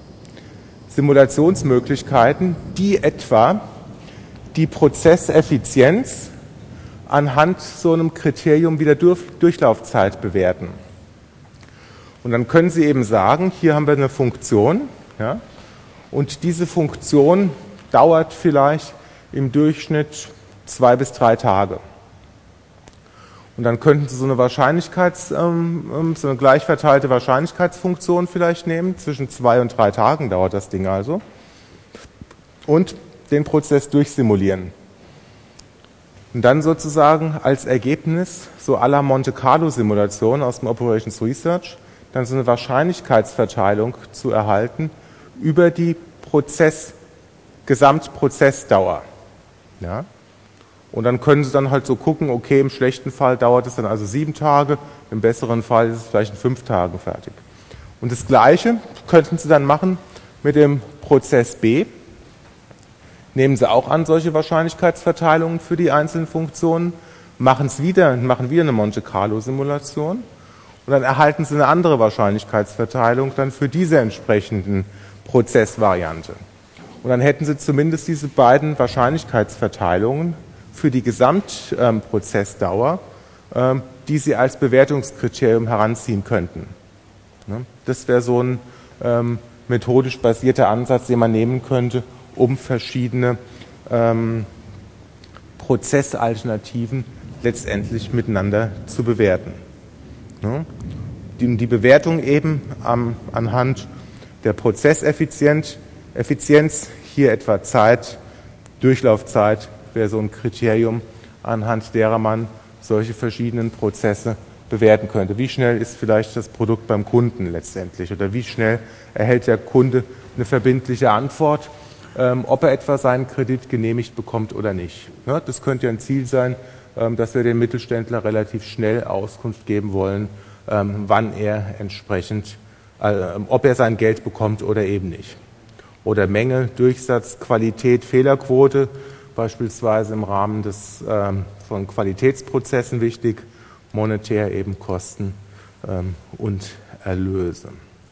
Simulationsmöglichkeiten, die etwa die Prozesseffizienz anhand so einem Kriterium wie der Durchlaufzeit bewerten. Und dann können Sie eben sagen, hier haben wir eine Funktion, ja, und diese Funktion dauert vielleicht im Durchschnitt zwei bis drei Tage. Und dann könnten Sie so eine Wahrscheinlichkeits, ähm, so eine gleich verteilte Wahrscheinlichkeitsfunktion vielleicht nehmen. Zwischen zwei und drei Tagen dauert das Ding also. Und den Prozess durchsimulieren. Und dann sozusagen als Ergebnis so à la Monte Carlo Simulation aus dem Operations Research dann so eine Wahrscheinlichkeitsverteilung zu erhalten über die Prozess, Gesamtprozessdauer. Ja? Und dann können Sie dann halt so gucken, okay, im schlechten Fall dauert es dann also sieben Tage, im besseren Fall ist es vielleicht in fünf Tagen fertig. Und das Gleiche könnten Sie dann machen mit dem Prozess B. Nehmen Sie auch an solche Wahrscheinlichkeitsverteilungen für die einzelnen Funktionen, machen es wieder, machen wieder eine Monte Carlo Simulation und dann erhalten Sie eine andere Wahrscheinlichkeitsverteilung dann für diese entsprechenden Prozessvariante. Und dann hätten Sie zumindest diese beiden Wahrscheinlichkeitsverteilungen für die Gesamtprozessdauer, ähm, die Sie als Bewertungskriterium heranziehen könnten. Ne? Das wäre so ein ähm, methodisch basierter Ansatz, den man nehmen könnte, um verschiedene ähm, Prozessalternativen letztendlich miteinander zu bewerten. Ne? Die, die Bewertung eben am, anhand der Prozesseffizienz, Effizienz, hier etwa Zeit, Durchlaufzeit, wäre so ein Kriterium, anhand derer man solche verschiedenen Prozesse bewerten könnte. Wie schnell ist vielleicht das Produkt beim Kunden letztendlich oder wie schnell erhält der Kunde eine verbindliche Antwort, ähm, ob er etwa seinen Kredit genehmigt bekommt oder nicht. Ja, das könnte ja ein Ziel sein, ähm, dass wir dem Mittelständler relativ schnell Auskunft geben wollen, ähm, wann er entsprechend, äh, ob er sein Geld bekommt oder eben nicht. Oder Menge, Durchsatz, Qualität, Fehlerquote, beispielsweise im Rahmen des, ähm, von Qualitätsprozessen wichtig, monetär eben Kosten ähm, und Erlöse.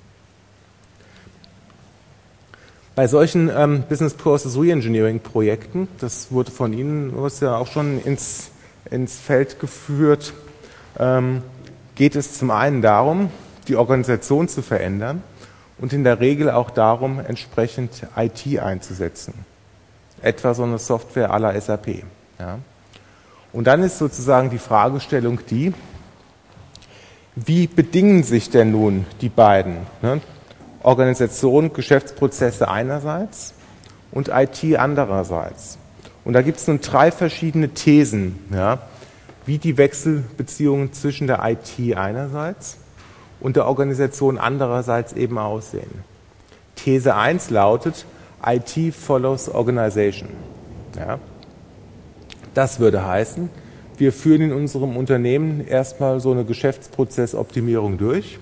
Bei solchen ähm, Business Process Reengineering Projekten, das wurde von Ihnen was ja auch schon ins, ins Feld geführt, ähm, geht es zum einen darum, die Organisation zu verändern und in der Regel auch darum, entsprechend I T einzusetzen. Etwa so eine Software à la S A P. Ja. Und dann ist sozusagen die Fragestellung die, wie bedingen sich denn nun die beiden, ne? Organisation, Geschäftsprozesse einerseits und I T andererseits. Und da gibt es nun drei verschiedene Thesen, ja, wie die Wechselbeziehungen zwischen der I T einerseits und der Organisation andererseits eben aussehen. These eins lautet, I T follows Organization. Ja. Das würde heißen, wir führen in unserem Unternehmen erstmal so eine Geschäftsprozessoptimierung durch.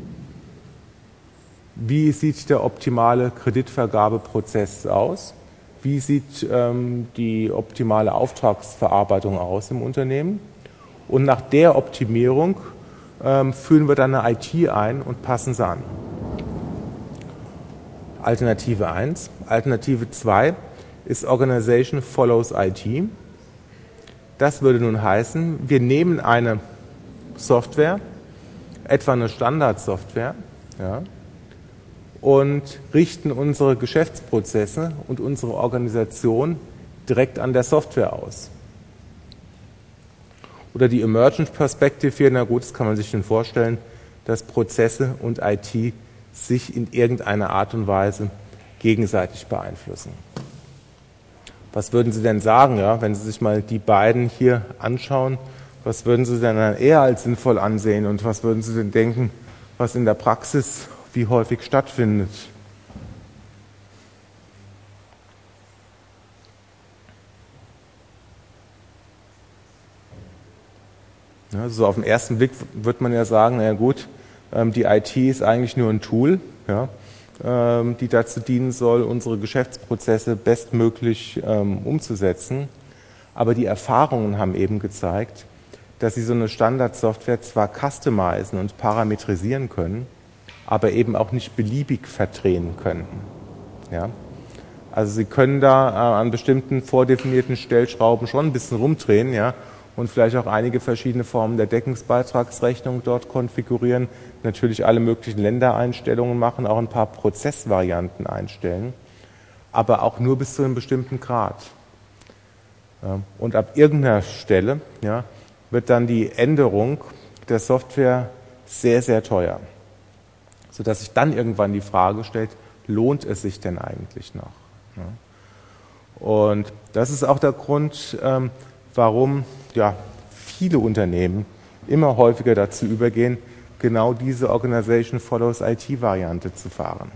Wie sieht der optimale Kreditvergabeprozess aus? Wie sieht ähm, die optimale Auftragsverarbeitung aus im Unternehmen? Und nach der Optimierung ähm, führen wir dann eine I T ein und passen sie an. Alternative eins. Alternative zwei ist Organization follows I T. Das würde nun heißen, wir nehmen eine Software, etwa eine Standardsoftware, ja, und richten unsere Geschäftsprozesse und unsere Organisation direkt an der Software aus. Oder die Emergent Perspective hier, na gut, das kann man sich schon vorstellen, dass Prozesse und I T sich in irgendeiner Art und Weise gegenseitig beeinflussen. Was würden Sie denn sagen, ja, wenn Sie sich mal die beiden hier anschauen? Was würden Sie denn dann eher als sinnvoll ansehen und was würden Sie denn denken, was in der Praxis wie häufig stattfindet? Ja, so auf den ersten Blick wird man ja sagen, na gut, die I T ist eigentlich nur ein Tool, ja, die dazu dienen soll, unsere Geschäftsprozesse bestmöglich ähm, umzusetzen. Aber die Erfahrungen haben eben gezeigt, dass sie so eine Standardsoftware zwar customizen und parametrisieren können, aber eben auch nicht beliebig verdrehen können. Ja? Also sie können da äh, an bestimmten vordefinierten Stellschrauben schon ein bisschen rumdrehen, ja, und vielleicht auch einige verschiedene Formen der Deckungsbeitragsrechnung dort konfigurieren, natürlich alle möglichen Ländereinstellungen machen, auch ein paar Prozessvarianten einstellen, aber auch nur bis zu einem bestimmten Grad. Und ab irgendeiner Stelle, ja, wird dann die Änderung der Software sehr, sehr teuer, sodass sich dann irgendwann die Frage stellt, lohnt es sich denn eigentlich noch? Ja. Und das ist auch der Grund, ähm, warum ja, viele Unternehmen immer häufiger dazu übergehen, genau diese Organization Follows I T-Variante zu fahren.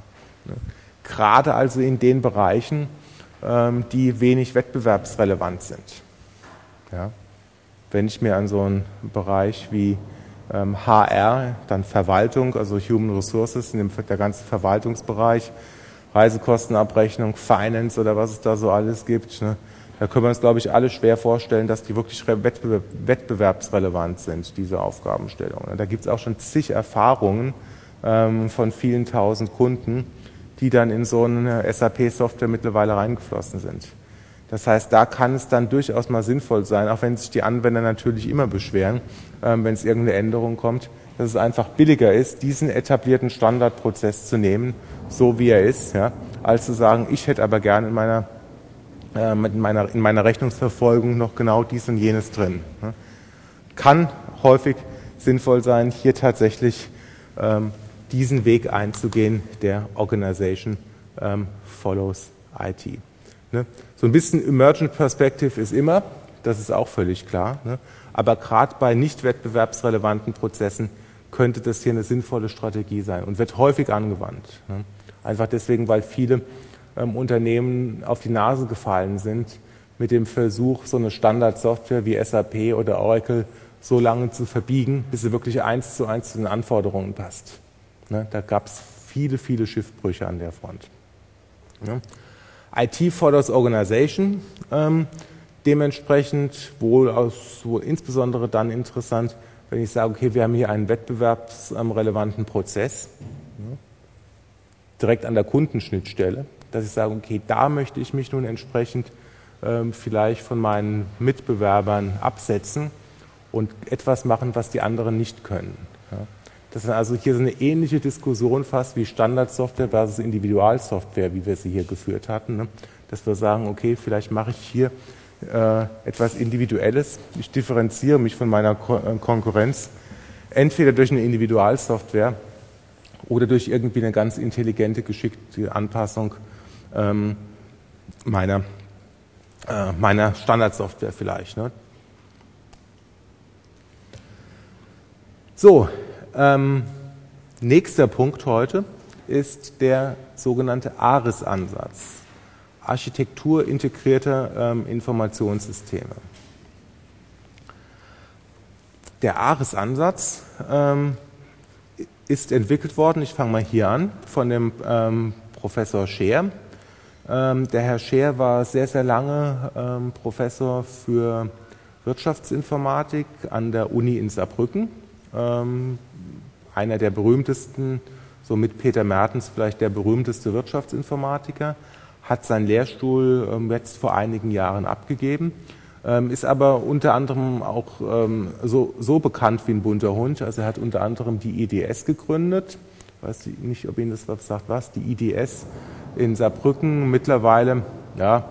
Gerade also in den Bereichen, ähm, die wenig wettbewerbsrelevant sind. Ja. Wenn ich mir an so einen Bereich wie ähm, H R, dann Verwaltung, also Human Resources, in dem, der ganze Verwaltungsbereich, Reisekostenabrechnung, Finance oder was es da so alles gibt, ne, da können wir uns, glaube ich, alle schwer vorstellen, dass die wirklich wettbewerbsrelevant sind, diese Aufgabenstellungen. Da gibt es auch schon zig Erfahrungen ähm, von vielen tausend Kunden, die dann in so eine S A P-Software mittlerweile reingeflossen sind. Das heißt, da kann es dann durchaus mal sinnvoll sein, auch wenn sich die Anwender natürlich immer beschweren, ähm, wenn es irgendeine Änderung kommt, dass es einfach billiger ist, diesen etablierten Standardprozess zu nehmen, so wie er ist, ja, als zu sagen, ich hätte aber gerne in meiner In meiner, in meiner Rechnungsverfolgung noch genau dies und jenes drin. Kann häufig sinnvoll sein, hier tatsächlich ähm, diesen Weg einzugehen, der Organization ähm, Follows I T. Ne? So ein bisschen Emergent Perspective ist immer, das ist auch völlig klar, ne? Aber gerade bei nicht wettbewerbsrelevanten Prozessen könnte das hier eine sinnvolle Strategie sein und wird häufig angewandt. Ne? Einfach deswegen, weil viele Ähm, Unternehmen auf die Nase gefallen sind mit dem Versuch, so eine Standardsoftware wie S A P oder Oracle so lange zu verbiegen, bis sie wirklich eins zu eins zu den Anforderungen passt. Ne, da gab es viele, viele Schiffbrüche an der Front. Ja. I T follows Organization, ähm, dementsprechend wohl, aus, wohl insbesondere dann interessant, wenn ich sage, okay, wir haben hier einen wettbewerbsrelevanten Prozess, ja, direkt an der Kundenschnittstelle, dass ich sage, okay, da möchte ich mich nun entsprechend ähm, vielleicht von meinen Mitbewerbern absetzen und etwas machen, was die anderen nicht können. Ja. Das ist also hier so eine ähnliche Diskussion fast wie Standardsoftware versus Individualsoftware, wie wir sie hier geführt hatten. Ne? Dass wir sagen, okay, vielleicht mache ich hier äh, etwas Individuelles. Ich differenziere mich von meiner Ko- äh, Konkurrenz entweder durch eine Individualsoftware oder durch irgendwie eine ganz intelligente, geschickte Anpassung ähm, meiner, äh, meiner Standardsoftware vielleicht. Ne? So, ähm, nächster Punkt heute ist der sogenannte A R I S-Ansatz, Architektur integrierter ähm, Informationssysteme. Der A R I S-Ansatz ähm, ist entwickelt worden, ich fange mal hier an, von dem ähm, Professor Scheer. Ähm, der Herr Scheer war sehr, sehr lange ähm, Professor für Wirtschaftsinformatik an der Uni in Saarbrücken. Ähm, einer der berühmtesten, so mit Peter Mertens vielleicht der berühmteste Wirtschaftsinformatiker, hat seinen Lehrstuhl ähm, jetzt vor einigen Jahren abgegeben, ähm, ist aber unter anderem auch ähm, so, so bekannt wie ein bunter Hund. Also er hat unter anderem die I D S gegründet. Ich weiß nicht, ob Ihnen das was sagt, was? Die I D S in Saarbrücken mittlerweile, ja, ich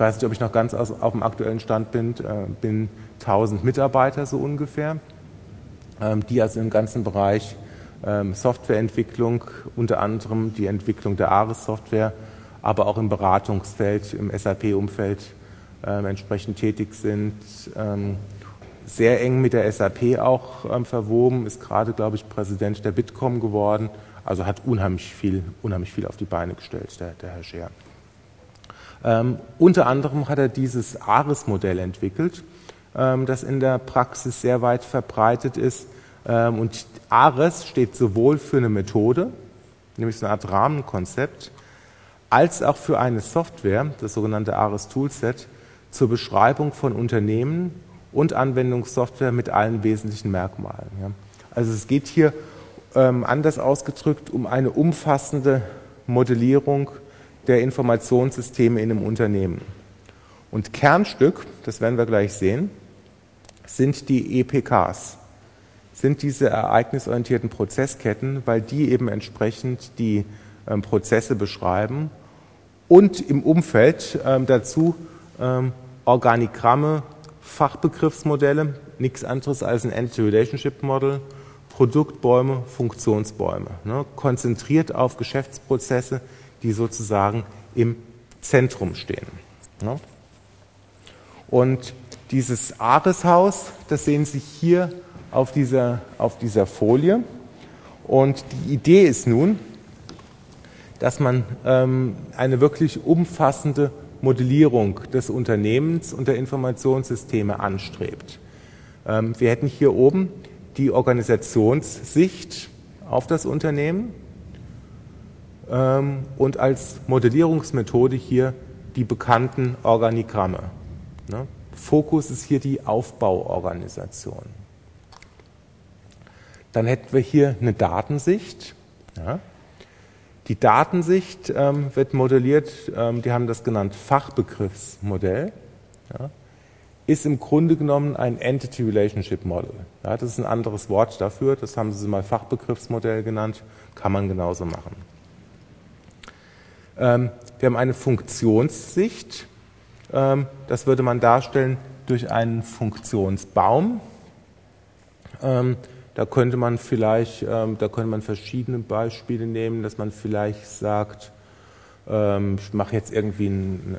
weiß nicht, ob ich noch ganz aus, auf dem aktuellen Stand bin, äh, bin tausend Mitarbeiter so ungefähr, ähm, die also im ganzen Bereich ähm, Softwareentwicklung, unter anderem die Entwicklung der ARIS-Software, aber auch im Beratungsfeld, im S A P-Umfeld ähm, entsprechend tätig sind, ähm, sehr eng mit der S A P auch ähm, verwoben, ist gerade, glaube ich, Präsident der Bitkom geworden, also hat unheimlich viel, unheimlich viel auf die Beine gestellt, der, der Herr Scheer. Ähm, unter anderem hat er dieses ARIS-Modell entwickelt, ähm, das in der Praxis sehr weit verbreitet ist. Ähm, und ARIS steht sowohl für eine Methode, nämlich so eine Art Rahmenkonzept, als auch für eine Software, das sogenannte ARIS-Toolset, zur Beschreibung von Unternehmen und Anwendungssoftware mit allen wesentlichen Merkmalen. Ja. Also es geht hier ähm, anders ausgedrückt um eine umfassende Modellierung der Informationssysteme in einem Unternehmen. Und Kernstück, das werden wir gleich sehen, sind die E P Ks, sind diese ereignisorientierten Prozessketten, weil die eben entsprechend die ähm, Prozesse beschreiben und im Umfeld ähm, dazu ähm, Organigramme, Fachbegriffsmodelle, nichts anderes als ein Entity Relationship Model, Produktbäume, Funktionsbäume, ne, konzentriert auf Geschäftsprozesse, die sozusagen im Zentrum stehen. Ne. Und dieses ARIS-Haus, das sehen Sie hier auf dieser, auf dieser Folie. Und die Idee ist nun, dass man ähm, eine wirklich umfassende Modellierung des Unternehmens und der Informationssysteme anstrebt. Ähm, wir hätten hier oben die Organisationssicht auf das Unternehmen ähm, und als Modellierungsmethode hier die bekannten Organigramme. Ne? Fokus ist hier die Aufbauorganisation. Dann hätten wir hier eine Datensicht. Ja. Die Datensicht ähm, wird modelliert, ähm, die haben das genannt Fachbegriffsmodell, ja, ist im Grunde genommen ein Entity Relationship Model. Ja, das ist ein anderes Wort dafür, das haben sie mal Fachbegriffsmodell genannt, kann man genauso machen. Ähm, wir haben eine Funktionssicht, ähm, das würde man darstellen durch einen Funktionsbaum. Ähm, Da könnte man vielleicht, ähm, da könnte man verschiedene Beispiele nehmen, dass man vielleicht sagt, ähm, ich mache jetzt irgendwie eine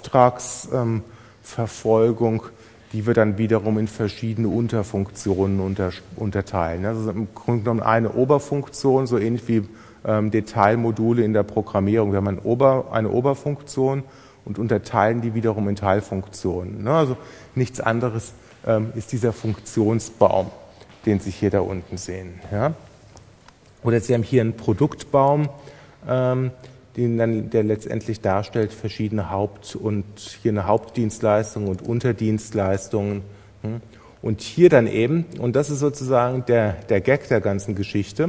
Auftragsverfolgung, ähm, die wir dann wiederum in verschiedene Unterfunktionen unter, unterteilen. Also im Grunde genommen eine Oberfunktion, so ähnlich wie ähm, Detailmodule in der Programmierung. Wir haben eine, Ober, eine Oberfunktion und unterteilen die wiederum in Teilfunktionen. Ne? Also nichts anderes ähm, ist dieser Funktionsbaum, den Sie hier da unten sehen. Ja? Oder Sie haben hier einen Produktbaum, ähm, den dann, der letztendlich darstellt verschiedene Haupt- und hier eine Hauptdienstleistung und Unterdienstleistungen. Hm? Und hier dann eben, und das ist sozusagen der, der Gag der ganzen Geschichte,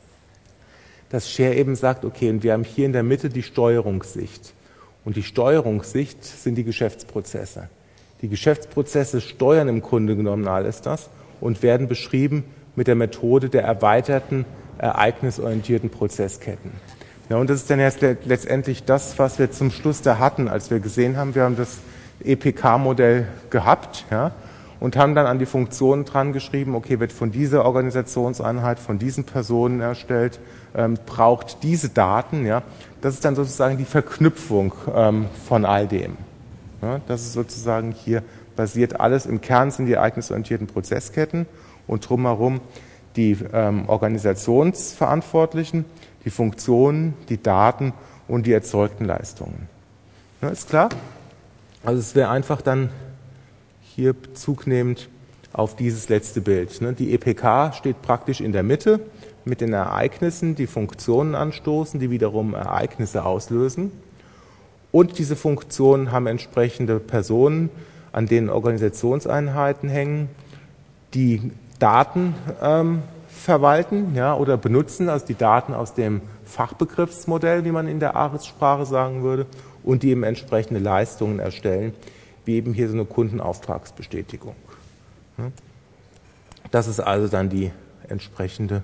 dass Scheer eben sagt, okay, und wir haben hier in der Mitte die Steuerungssicht. Und die Steuerungssicht sind die Geschäftsprozesse. Die Geschäftsprozesse steuern im Grunde genommen alles das und werden beschrieben mit der Methode der erweiterten, ereignisorientierten Prozessketten. Ja, und das ist dann jetzt letztendlich das, was wir zum Schluss da hatten, als wir gesehen haben, wir haben das E P K-Modell gehabt, ja, und haben dann an die Funktionen dran geschrieben, okay, wird von dieser Organisationseinheit, von diesen Personen erstellt, ähm, braucht diese Daten, ja. Das ist dann sozusagen die Verknüpfung ähm, von all dem. Ja, das ist sozusagen hier basiert alles, im Kern sind die ereignisorientierten Prozessketten und drumherum die ähm, Organisationsverantwortlichen, die Funktionen, die Daten und die erzeugten Leistungen. Ja, ist klar? Also es wäre einfach dann hier Bezug nehmend auf dieses letzte Bild. Ne? Die E P K steht praktisch in der Mitte mit den Ereignissen, die Funktionen anstoßen, die wiederum Ereignisse auslösen. Und diese Funktionen haben entsprechende Personen, an denen Organisationseinheiten hängen, die Daten ähm, verwalten, ja, oder benutzen, also die Daten aus dem Fachbegriffsmodell, wie man in der ARIS-Sprache sagen würde, und die eben entsprechende Leistungen erstellen, wie eben hier so eine Kundenauftragsbestätigung. Das ist also dann die entsprechende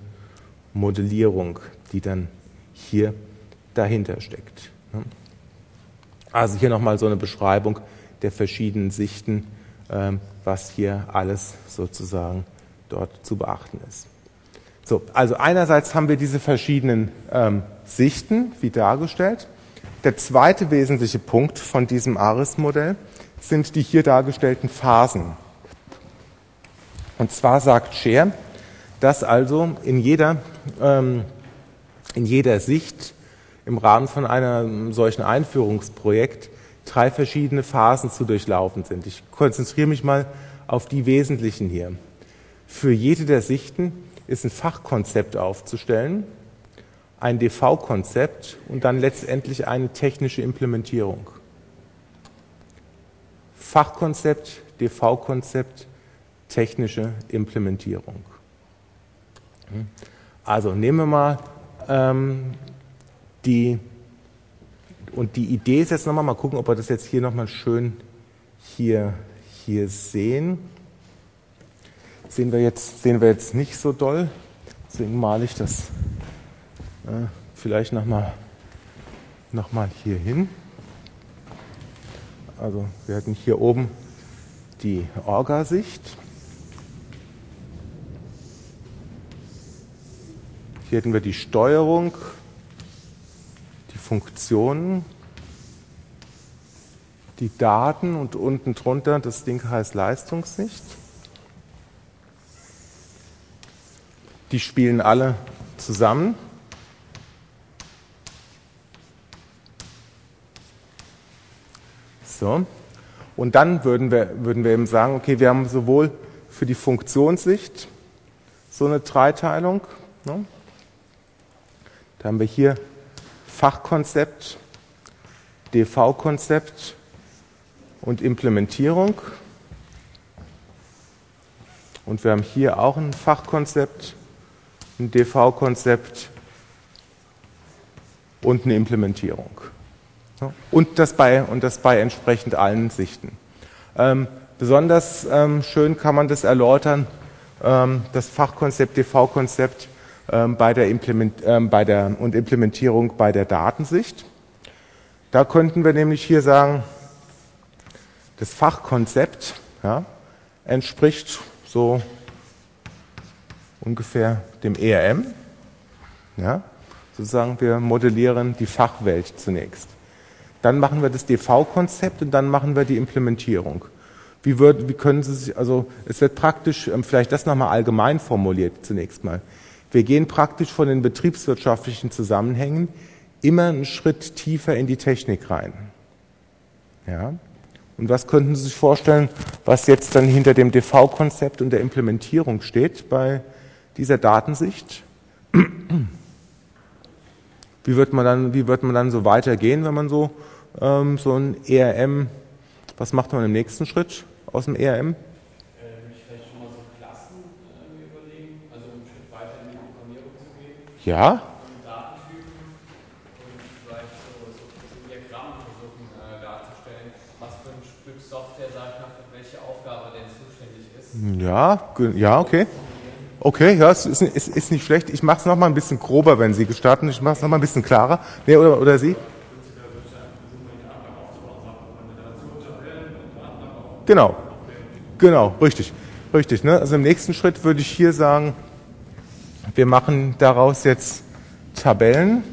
Modellierung, die dann hier dahinter steckt. Also hier nochmal so eine Beschreibung der verschiedenen Sichten, ähm, was hier alles sozusagen dort zu beachten ist. So, also einerseits haben wir diese verschiedenen ähm, Sichten, wie dargestellt. Der zweite wesentliche Punkt von diesem ARIS-Modell sind die hier dargestellten Phasen. Und zwar sagt Scher, dass also in jeder, ähm, in jeder Sicht im Rahmen von einem solchen Einführungsprojekt drei verschiedene Phasen zu durchlaufen sind. Ich konzentriere mich mal auf die wesentlichen hier. Für jede der Sichten ist ein Fachkonzept aufzustellen, ein D V-Konzept und dann letztendlich eine technische Implementierung. Fachkonzept, D V-Konzept, technische Implementierung. Also nehmen wir mal ähm, die, und die Idee ist jetzt nochmal, mal gucken, ob wir das jetzt hier nochmal schön hier, hier sehen. Sehen wir jetzt, sehen wir jetzt nicht so doll, deswegen male ich das äh, vielleicht nochmal noch mal hier hin. Also wir hatten hier oben die Orga-Sicht. Hier hätten wir die Steuerung, die Funktionen, die Daten und unten drunter das Ding heißt Leistungssicht. Die spielen alle zusammen. So. Und dann würden wir, würden wir eben sagen, okay, wir haben sowohl für die Funktionssicht so eine Dreiteilung. Ne? Da haben wir hier Fachkonzept, D V-Konzept und Implementierung. Und wir haben hier auch ein Fachkonzept, ein D V-Konzept und eine Implementierung. Und das bei, und das bei entsprechend allen Sichten. Ähm, besonders ähm, schön kann man das erläutern, ähm, das Fachkonzept, D V-Konzept ähm, bei der Implement, ähm, bei der, und Implementierung bei der Datensicht. Da könnten wir nämlich hier sagen, das Fachkonzept ja, entspricht so ungefähr dem E R M. Ja, sozusagen, wir modellieren die Fachwelt zunächst. Dann machen wir das D V-Konzept und dann machen wir die Implementierung. Wie, wird, wie können Sie sich, also es wird praktisch, vielleicht das nochmal allgemein formuliert zunächst mal. Wir gehen praktisch von den betriebswirtschaftlichen Zusammenhängen immer einen Schritt tiefer in die Technik rein. Ja. Und was könnten Sie sich vorstellen, was jetzt dann hinter dem D V-Konzept und der Implementierung steht bei dieser Datensicht? Wie wird man dann, wie wird man dann so weitergehen, wenn man so, ähm, so ein E R M, was macht man im nächsten Schritt aus dem E R M? Äh, würde ich vielleicht schon mal so Klassen äh, mir überlegen, also um einen Schritt weiter in die Programmierung zu gehen. Ja. Und Datentypen und vielleicht so, so, so Diagramme versuchen äh, darzustellen, was für ein Stück Software, sag ich mal, für welche Aufgabe denn zuständig ist. Ja, ja, okay. Okay, ja, es ist, ist, ist nicht schlecht. Ich mache es nochmal ein bisschen grober, wenn Sie gestatten. Ich mache es nochmal ein bisschen klarer. Nee, oder, oder Sie? Genau. Genau, richtig. Richtig. Ne? Also im nächsten Schritt würde ich hier sagen, wir machen daraus jetzt Tabellen.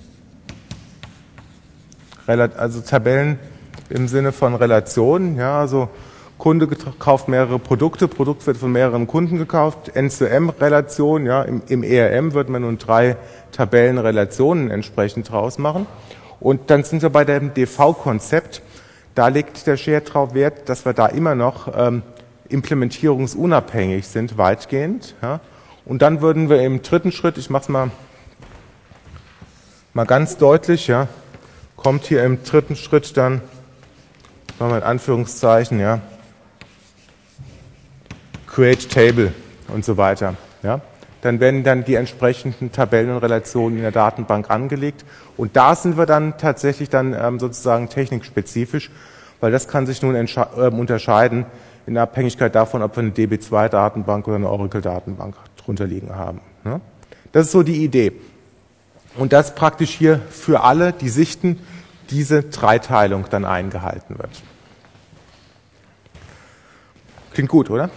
Also Tabellen im Sinne von Relationen. Ja, also Kunde kauft mehrere Produkte, Produkt wird von mehreren Kunden gekauft, N zu M-Relation, ja, im, im E R M wird man nun drei Tabellenrelationen entsprechend draus machen. Und dann sind wir bei dem D V-Konzept, da legt der Scher drauf Wert, dass wir da immer noch ähm, implementierungsunabhängig sind, weitgehend. Ja. Und dann würden wir im dritten Schritt, ich mache es mal, mal ganz deutlich, ja, kommt hier im dritten Schritt dann, machen wir in Anführungszeichen, ja, Create Table und so weiter. Ja. Dann werden dann die entsprechenden Tabellen und Relationen in der Datenbank angelegt. Und da sind wir dann tatsächlich dann ähm, sozusagen technikspezifisch, weil das kann sich nun äh, unterscheiden in Abhängigkeit davon, ob wir eine D B zwei Datenbank oder eine Oracle-Datenbank drunter liegen haben. Ja. Das ist so die Idee. Und das praktisch hier für alle die Sichten, diese Dreiteilung dann eingehalten wird. Klingt gut, oder?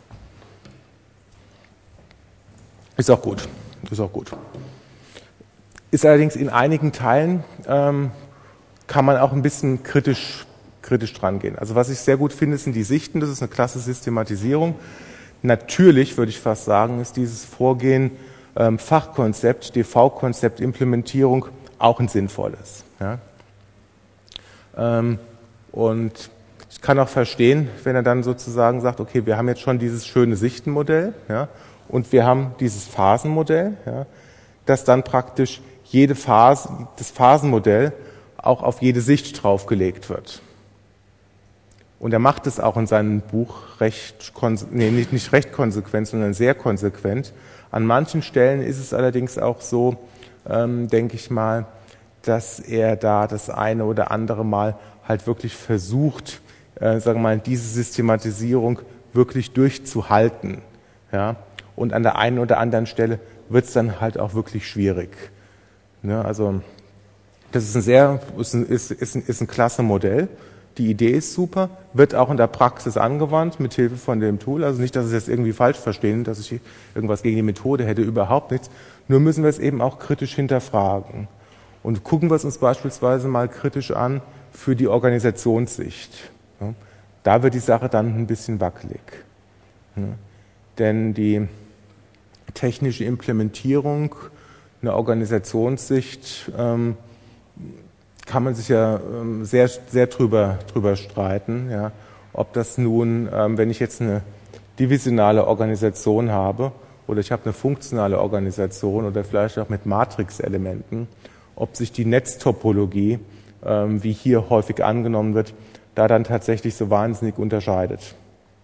Ist auch gut. Ist auch gut. Ist allerdings in einigen Teilen, ähm, kann man auch ein bisschen kritisch, kritisch dran gehen. Also was ich sehr gut finde, sind die Sichten. Das ist eine klasse Systematisierung. Natürlich, würde ich fast sagen, ist dieses Vorgehen ähm, Fachkonzept, D V-Konzept, Implementierung auch ein sinnvolles. Ja? Ähm, und ich kann auch verstehen, wenn er dann sozusagen sagt, okay, wir haben jetzt schon dieses schöne Sichtenmodell, ja, und wir haben dieses Phasenmodell, ja, dass dann praktisch jede Phase, das Phasenmodell auch auf jede Sicht draufgelegt wird. Und er macht es auch in seinem Buch recht, nee, nicht, nicht recht konsequent, sondern sehr konsequent. An manchen Stellen ist es allerdings auch so, ähm, denke ich mal, dass er da das eine oder andere Mal halt wirklich versucht, äh, sagen wir mal, diese Systematisierung wirklich durchzuhalten. Ja? Und an der einen oder anderen Stelle wird es dann halt auch wirklich schwierig. Ja, also das ist ein sehr, ist ein, ist, ist, ein, ist ein klasse Modell. Die Idee ist super, wird auch in der Praxis angewandt mit Hilfe von dem Tool. Also nicht, dass Sie es jetzt irgendwie falsch verstehen, dass ich irgendwas gegen die Methode hätte, überhaupt nichts. Nur müssen wir es eben auch kritisch hinterfragen. Und gucken wir es uns beispielsweise mal kritisch an für die Organisationssicht. Ja, da wird die Sache dann ein bisschen wackelig. Ja, denn die technische Implementierung, eine Organisationssicht, ähm, kann man sich ja ähm, sehr, sehr drüber, drüber streiten, ja, ob das nun, ähm, wenn ich jetzt eine divisionale Organisation habe oder ich habe eine funktionale Organisation oder vielleicht auch mit Matrix-Elementen, ob sich die Netztopologie, ähm, wie hier häufig angenommen wird, da dann tatsächlich so wahnsinnig unterscheidet.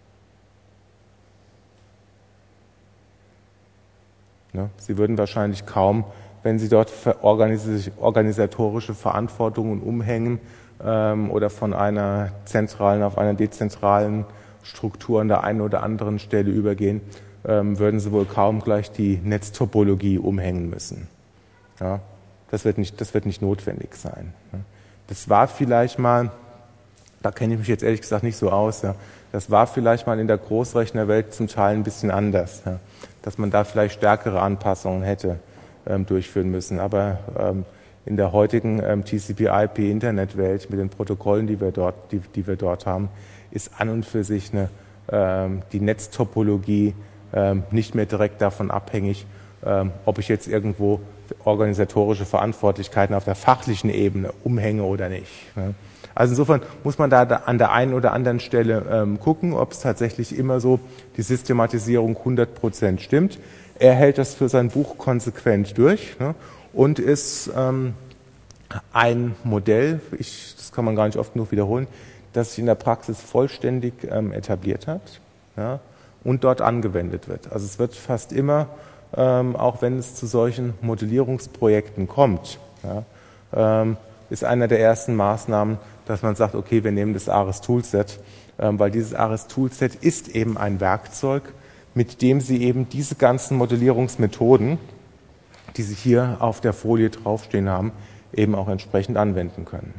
Ja, Sie würden wahrscheinlich kaum, wenn Sie dort organisatorische Verantwortungen umhängen ähm, oder von einer zentralen auf einer dezentralen Struktur an der einen oder anderen Stelle übergehen, ähm, würden Sie wohl kaum gleich die Netztopologie umhängen müssen. Ja, das wird nicht, das wird nicht notwendig sein. Ja, das war vielleicht mal, da kenne ich mich jetzt ehrlich gesagt nicht so aus, ja, das war vielleicht mal in der Großrechnerwelt zum Teil ein bisschen anders, ja, dass man da vielleicht stärkere Anpassungen hätte ähm, durchführen müssen. Aber ähm, in der heutigen ähm, T C P I P-Internetwelt mit den Protokollen, die wir dort, die, die wir dort haben, ist an und für sich eine, ähm, die Netztopologie ähm, nicht mehr direkt davon abhängig, ähm, ob ich jetzt irgendwo organisatorische Verantwortlichkeiten auf der fachlichen Ebene umhänge oder nicht. Ja. Also insofern muss man da an der einen oder anderen Stelle ähm, gucken, ob es tatsächlich immer so die Systematisierung hundert Prozent stimmt. Er hält das für sein Buch konsequent durch, ne, und ist ähm, ein Modell, ich, das kann man gar nicht oft genug wiederholen, das sich in der Praxis vollständig ähm, etabliert hat, ja, und dort angewendet wird. Also es wird fast immer, ähm, auch wenn es zu solchen Modellierungsprojekten kommt, ja, ähm, ist einer der ersten Maßnahmen, dass man sagt, okay, wir nehmen das ARIS Toolset, ähm, weil dieses ARIS Toolset ist eben ein Werkzeug, mit dem Sie eben diese ganzen Modellierungsmethoden, die Sie hier auf der Folie draufstehen haben, eben auch entsprechend anwenden können.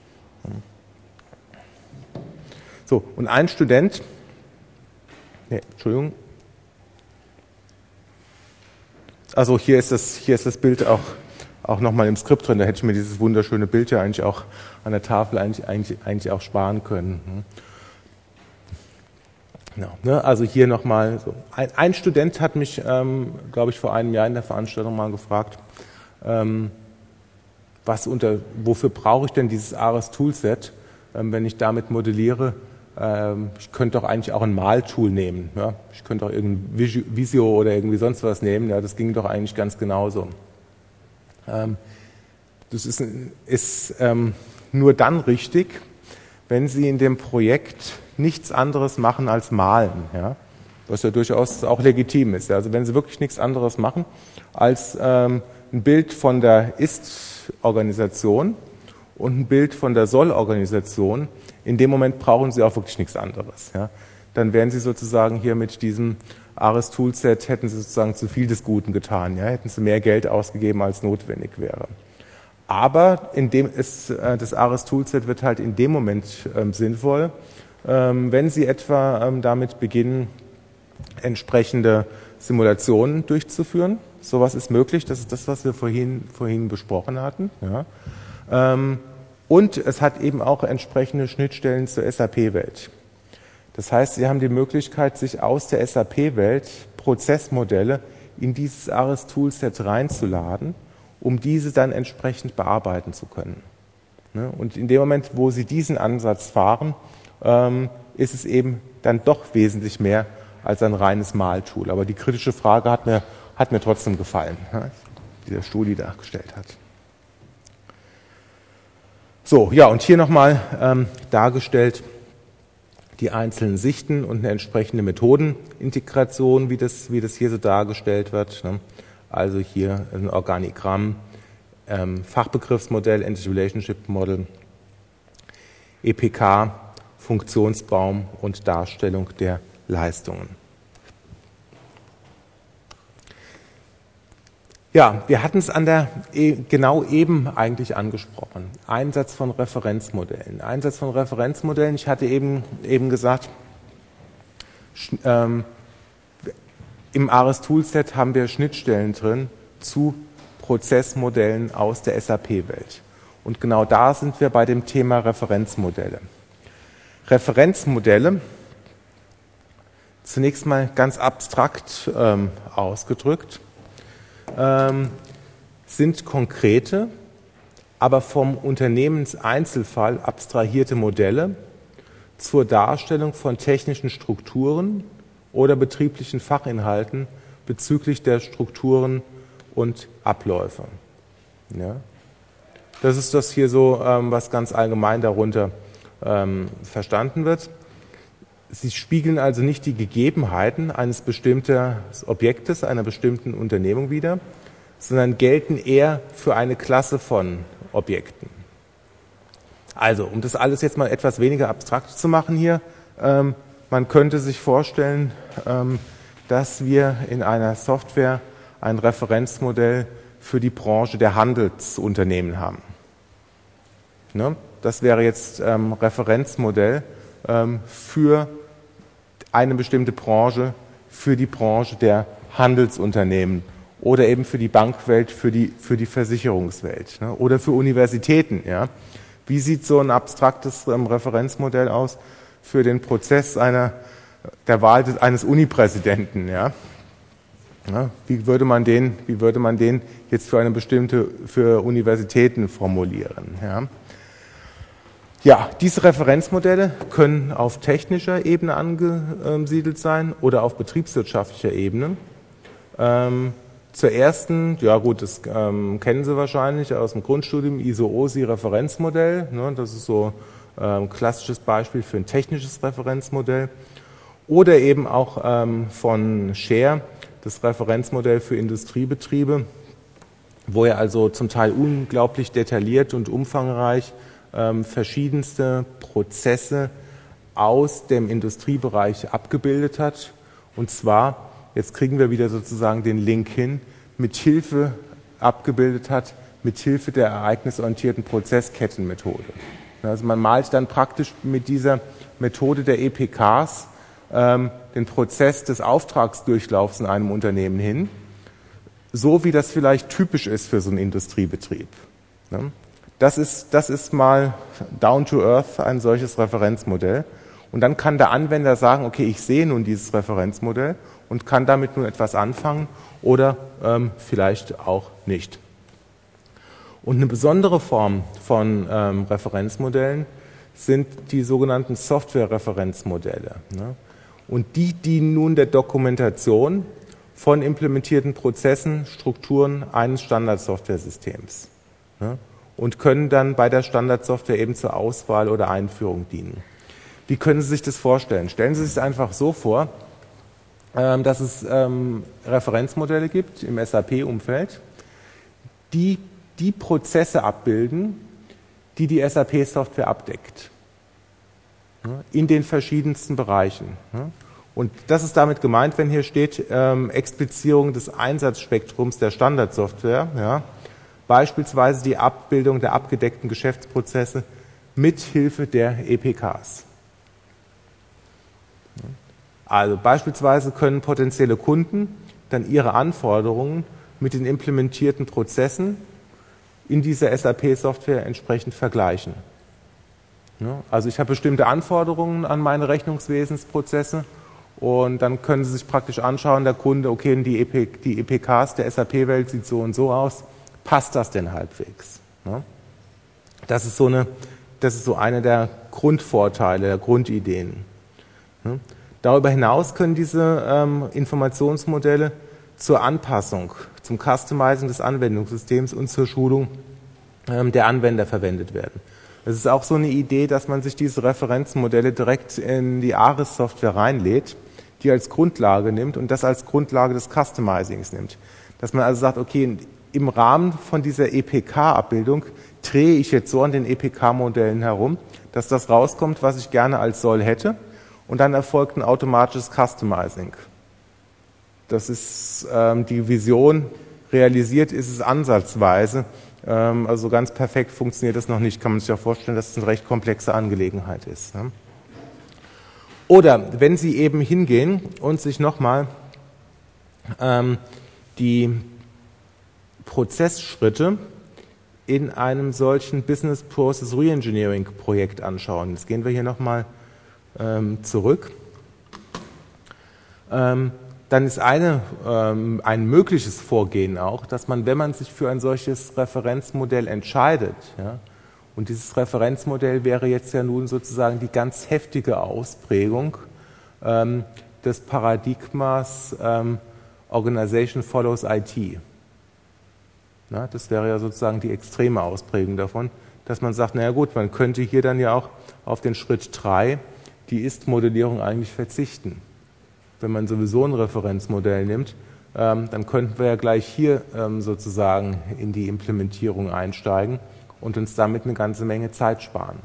So, und ein Student, nee, Entschuldigung, also hier ist das, hier ist das Bild auch auch nochmal im Skript drin, da hätte ich mir dieses wunderschöne Bild ja eigentlich auch an der Tafel eigentlich, eigentlich, eigentlich auch sparen können. Genau, ne? Also hier nochmal so. Ein, ein Student hat mich, ähm, glaube ich, vor einem Jahr in der Veranstaltung mal gefragt, ähm, was unter, wofür brauche ich denn dieses ARIS Toolset, ähm, wenn ich damit modelliere? Ähm, ich könnte doch eigentlich auch ein Maltool nehmen. Ja? Ich könnte auch irgendein Visio oder irgendwie sonst was nehmen. Ja, das ging doch eigentlich ganz genauso. Das ist, ist ähm, nur dann richtig, wenn Sie in dem Projekt nichts anderes machen als malen, ja? Was ja durchaus auch legitim ist. Also wenn Sie wirklich nichts anderes machen als ähm, ein Bild von der Ist-Organisation und ein Bild von der Soll-Organisation, in dem Moment brauchen Sie auch wirklich nichts anderes. Ja? Dann wären Sie sozusagen hier mit diesem ARIS Toolset, hätten Sie sozusagen zu viel des Guten getan, ja? Hätten Sie mehr Geld ausgegeben, als notwendig wäre. aber in dem ist, äh, das ARIS Toolset wird halt in dem Moment ähm, sinnvoll, ähm, wenn Sie etwa ähm, damit beginnen, entsprechende Simulationen durchzuführen. Sowas ist möglich, das ist das, was wir vorhin, vorhin besprochen hatten. Ja. Ähm, und es hat eben auch entsprechende Schnittstellen zur S A P-Welt. Das heißt, Sie haben die Möglichkeit, sich aus der S A P-Welt Prozessmodelle in dieses ARIS Toolset reinzuladen, um diese dann entsprechend bearbeiten zu können. Und in dem Moment, wo Sie diesen Ansatz fahren, ist es eben dann doch wesentlich mehr als ein reines Maltool. Aber die kritische Frage hat mir, hat mir trotzdem gefallen, die der Studi dargestellt hat. So, ja, und hier nochmal ähm, dargestellt die einzelnen Sichten und eine entsprechende Methodenintegration, wie das, wie das hier so dargestellt wird. Ne? Also hier ein Organigramm, ähm, Fachbegriffsmodell, Entity Relationship Model, E P K, Funktionsbaum und Darstellung der Leistungen. Ja, wir hatten es an der genau eben eigentlich angesprochen. Einsatz von Referenzmodellen. Einsatz von Referenzmodellen. Ich hatte eben eben gesagt, ähm, im ARIS Toolset haben wir Schnittstellen drin zu Prozessmodellen aus der S A P-Welt. Und genau da sind wir bei dem Thema Referenzmodelle. Referenzmodelle, zunächst mal ganz abstrakt ähm, ausgedrückt, ähm, sind konkrete, aber vom Unternehmenseinzelfall abstrahierte Modelle zur Darstellung von technischen Strukturen oder betrieblichen Fachinhalten bezüglich der Strukturen und Abläufe. Ja. Das ist das hier so, ähm, was ganz allgemein darunter ähm, verstanden wird. Sie spiegeln also nicht die Gegebenheiten eines bestimmten Objektes, einer bestimmten Unternehmung wider, sondern gelten eher für eine Klasse von Objekten. Also, um das alles jetzt mal etwas weniger abstrakt zu machen hier, ähm, man könnte sich vorstellen, ähm, dass wir in einer Software ein Referenzmodell für die Branche der Handelsunternehmen haben. Ne? Das wäre jetzt ähm, Referenzmodell ähm, für eine bestimmte Branche, für die Branche der Handelsunternehmen oder eben für die Bankwelt, für die, für die Versicherungswelt, ne? Oder für Universitäten. Ja? Wie sieht so ein abstraktes ähm, Referenzmodell aus für den Prozess einer, der Wahl des, eines Unipräsidenten? Ja? Ja, wie würde man den, wie würde man den jetzt für eine bestimmte, für Universitäten formulieren? Ja? Ja, diese Referenzmodelle können auf technischer Ebene angesiedelt sein oder auf betriebswirtschaftlicher Ebene. Ähm, zur ersten, ja gut, das ähm, kennen Sie wahrscheinlich aus dem Grundstudium, I S O-O S I-Referenzmodell. Ne, das ist so ein ähm, klassisches Beispiel für ein technisches Referenzmodell. Oder eben auch ähm, von Share, das Referenzmodell für Industriebetriebe, wo er also zum Teil unglaublich detailliert und umfangreich ähm, verschiedenste Prozesse aus dem Industriebereich abgebildet hat. Und zwar, jetzt kriegen wir wieder sozusagen den Link hin, mit Hilfe abgebildet hat, mit Hilfe der ereignisorientierten Prozesskettenmethode. Also man malt dann praktisch mit dieser Methode der E P Ks ähm, den Prozess des Auftragsdurchlaufs in einem Unternehmen hin, so wie das vielleicht typisch ist für so einen Industriebetrieb. Das ist, das ist mal down to earth ein solches Referenzmodell. Und dann kann der Anwender sagen, okay, ich sehe nun dieses Referenzmodell und kann damit nun etwas anfangen oder ähm, vielleicht auch nicht. Und eine besondere Form von ähm, Referenzmodellen sind die sogenannten Software-Referenzmodelle. Ne? Und die dienen nun der Dokumentation von implementierten Prozessen, Strukturen eines Standardsoftware-Systems. Ne? Und können dann bei der Standardsoftware eben zur Auswahl oder Einführung dienen. Wie können Sie sich das vorstellen? Stellen Sie sich es einfach so vor, ähm, dass es ähm, Referenzmodelle gibt im S A P-Umfeld, die die Prozesse abbilden, die die S A P-Software abdeckt. In den verschiedensten Bereichen. Und das ist damit gemeint, wenn hier steht, ähm, Explizierung des Einsatzspektrums der Standardsoftware, ja, beispielsweise die Abbildung der abgedeckten Geschäftsprozesse mit Hilfe der E P Ks. Also beispielsweise können potenzielle Kunden dann ihre Anforderungen mit den implementierten Prozessen in dieser S A P-Software entsprechend vergleichen. Also ich habe bestimmte Anforderungen an meine Rechnungswesensprozesse und dann können Sie sich praktisch anschauen, der Kunde, okay, die, E P, die E P Ks der S A P-Welt sieht so und so aus, passt das denn halbwegs? Das ist so eine, das ist so eine der Grundvorteile, der Grundideen. Darüber hinaus können diese ähm, Informationsmodelle zur Anpassung, zum Customizing des Anwendungssystems und zur Schulung ähm, der Anwender verwendet werden. Es ist auch so eine Idee, dass man sich diese Referenzmodelle direkt in die ARIS-Software reinlädt, die als Grundlage nimmt und das als Grundlage des Customizings nimmt. Dass man also sagt, okay, im Rahmen von dieser E P K-Abbildung drehe ich jetzt so an den E P K-Modellen herum, dass das rauskommt, was ich gerne als Soll hätte. Und dann erfolgt ein automatisches Customizing. Das ist ähm, die Vision, realisiert ist es ansatzweise. Ähm, also ganz perfekt funktioniert das noch nicht. Kann man sich auch vorstellen, dass es eine recht komplexe Angelegenheit ist. Ne? Oder wenn Sie eben hingehen und sich nochmal ähm, die Prozessschritte in einem solchen Business Process Reengineering Projekt anschauen. Jetzt gehen wir hier nochmal zurück, ähm, dann ist eine, ähm, ein mögliches Vorgehen auch, dass man, wenn man sich für ein solches Referenzmodell entscheidet, ja, und dieses Referenzmodell wäre jetzt ja nun sozusagen die ganz heftige Ausprägung ähm, des Paradigmas ähm, Organization follows I T. Na, das wäre ja sozusagen die extreme Ausprägung davon, dass man sagt, naja gut, man könnte hier dann ja auch auf den Schritt drei die Ist-Modellierung eigentlich verzichten. Wenn man sowieso ein Referenzmodell nimmt, ähm, dann könnten wir ja gleich hier ähm, sozusagen in die Implementierung einsteigen und uns damit eine ganze Menge Zeit sparen.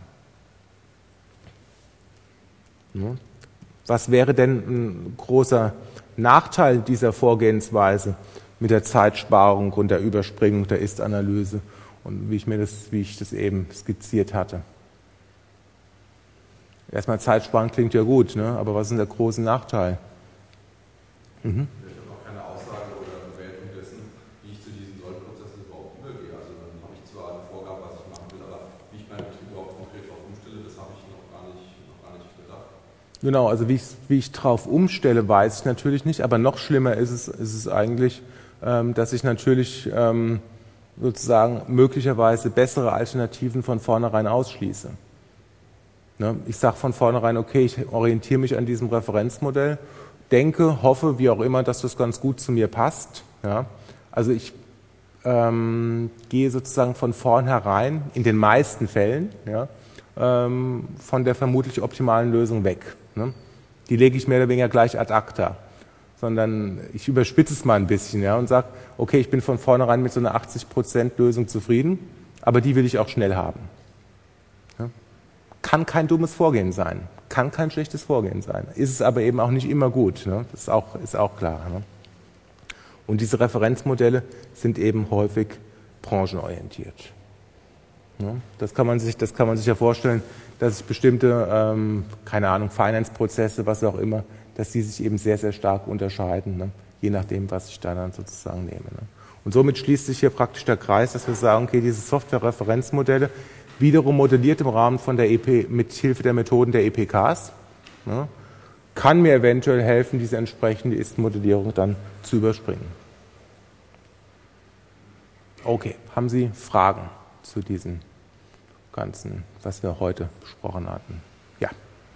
Ja. Was wäre denn ein großer Nachteil dieser Vorgehensweise mit der Zeitsparung und der Überspringung der Ist-Analyse und wie ich mir das, wie ich das eben skizziert hatte? Erstmal Zeitsparen klingt ja gut, ne? Aber was ist denn der große Nachteil? Mhm. Ich habe auch keine Aussage oder Bewertung dessen, wie ich zu diesen Sollprozessen überhaupt übergehe. Also dann habe ich zwar eine Vorgabe, was ich machen will, aber wie ich meinen Betrieb überhaupt konkret drauf umstelle, das habe ich noch gar nicht, noch gar nicht gedacht. Genau, also wie ich, wie ich drauf umstelle, weiß ich natürlich nicht, aber noch schlimmer ist es, ist es eigentlich, ähm, dass ich natürlich ähm, sozusagen möglicherweise bessere Alternativen von vornherein ausschließe. Ich sage von vornherein, okay, ich orientiere mich an diesem Referenzmodell, denke, hoffe, wie auch immer, dass das ganz gut zu mir passt. Ja. Also ich ähm, gehe sozusagen von vornherein, in den meisten Fällen, ja, ähm, von der vermutlich optimalen Lösung weg. Ne. Die lege ich mehr oder weniger gleich ad acta. Sondern ich überspitze es mal ein bisschen, ja, und sage, okay, ich bin von vornherein mit so einer achtzig Prozent Lösung zufrieden, aber die will ich auch schnell haben. Kann kein dummes Vorgehen sein, kann kein schlechtes Vorgehen sein, ist es aber eben auch nicht immer gut, ne? Das ist auch, ist auch klar. Ne? Und diese Referenzmodelle sind eben häufig branchenorientiert. Ne? Das kann man sich, das kann man sich ja vorstellen, dass sich bestimmte, ähm, keine Ahnung, Finance-Prozesse, was auch immer, dass die sich eben sehr, sehr stark unterscheiden, ne? Je nachdem, was ich da dann sozusagen nehme. Ne? Und somit schließt sich hier praktisch der Kreis, dass wir sagen, okay, diese Software-Referenzmodelle wiederum modelliert im Rahmen von der E P, mit Hilfe der Methoden der E P Ks, ne, kann mir eventuell helfen, diese entsprechende Ist-Modellierung dann zu überspringen. Okay, haben Sie Fragen zu diesem Ganzen, was wir heute besprochen hatten? Ja.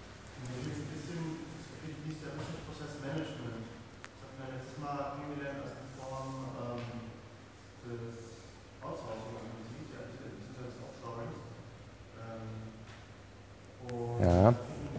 Ja.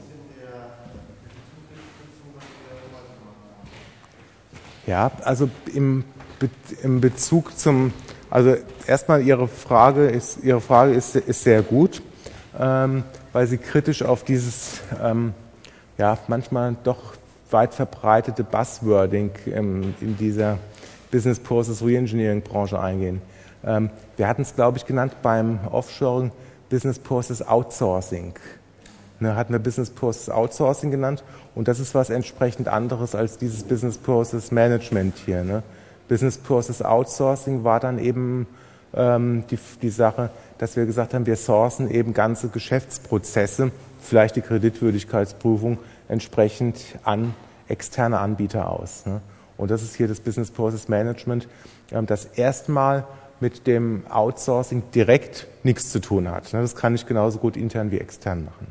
Ja, also im, Be im Bezug zum, also erstmal Ihre Frage ist, Ihre Frage ist, ist sehr gut, ähm, weil sie kritisch auf dieses, ähm, ja, manchmal doch weit verbreitete Buzzwording ähm, in dieser Business Process Reengineering Branche eingehen. Ähm, wir hatten es, glaube ich, genannt beim Offshoring Business Process Outsourcing. Ne, hatten wir Business Process Outsourcing genannt und das ist was entsprechend anderes als dieses Business Process Management hier. Ne? Business Process Outsourcing war dann eben ähm, die, die Sache, dass wir gesagt haben, wir sourcen eben ganze Geschäftsprozesse, vielleicht die Kreditwürdigkeitsprüfung, entsprechend an externe Anbieter aus. Ne? Und das ist hier das Business Process Management, ähm, das erstmal mit dem Outsourcing direkt nichts zu tun hat. Ne? Das kann ich genauso gut intern wie extern machen.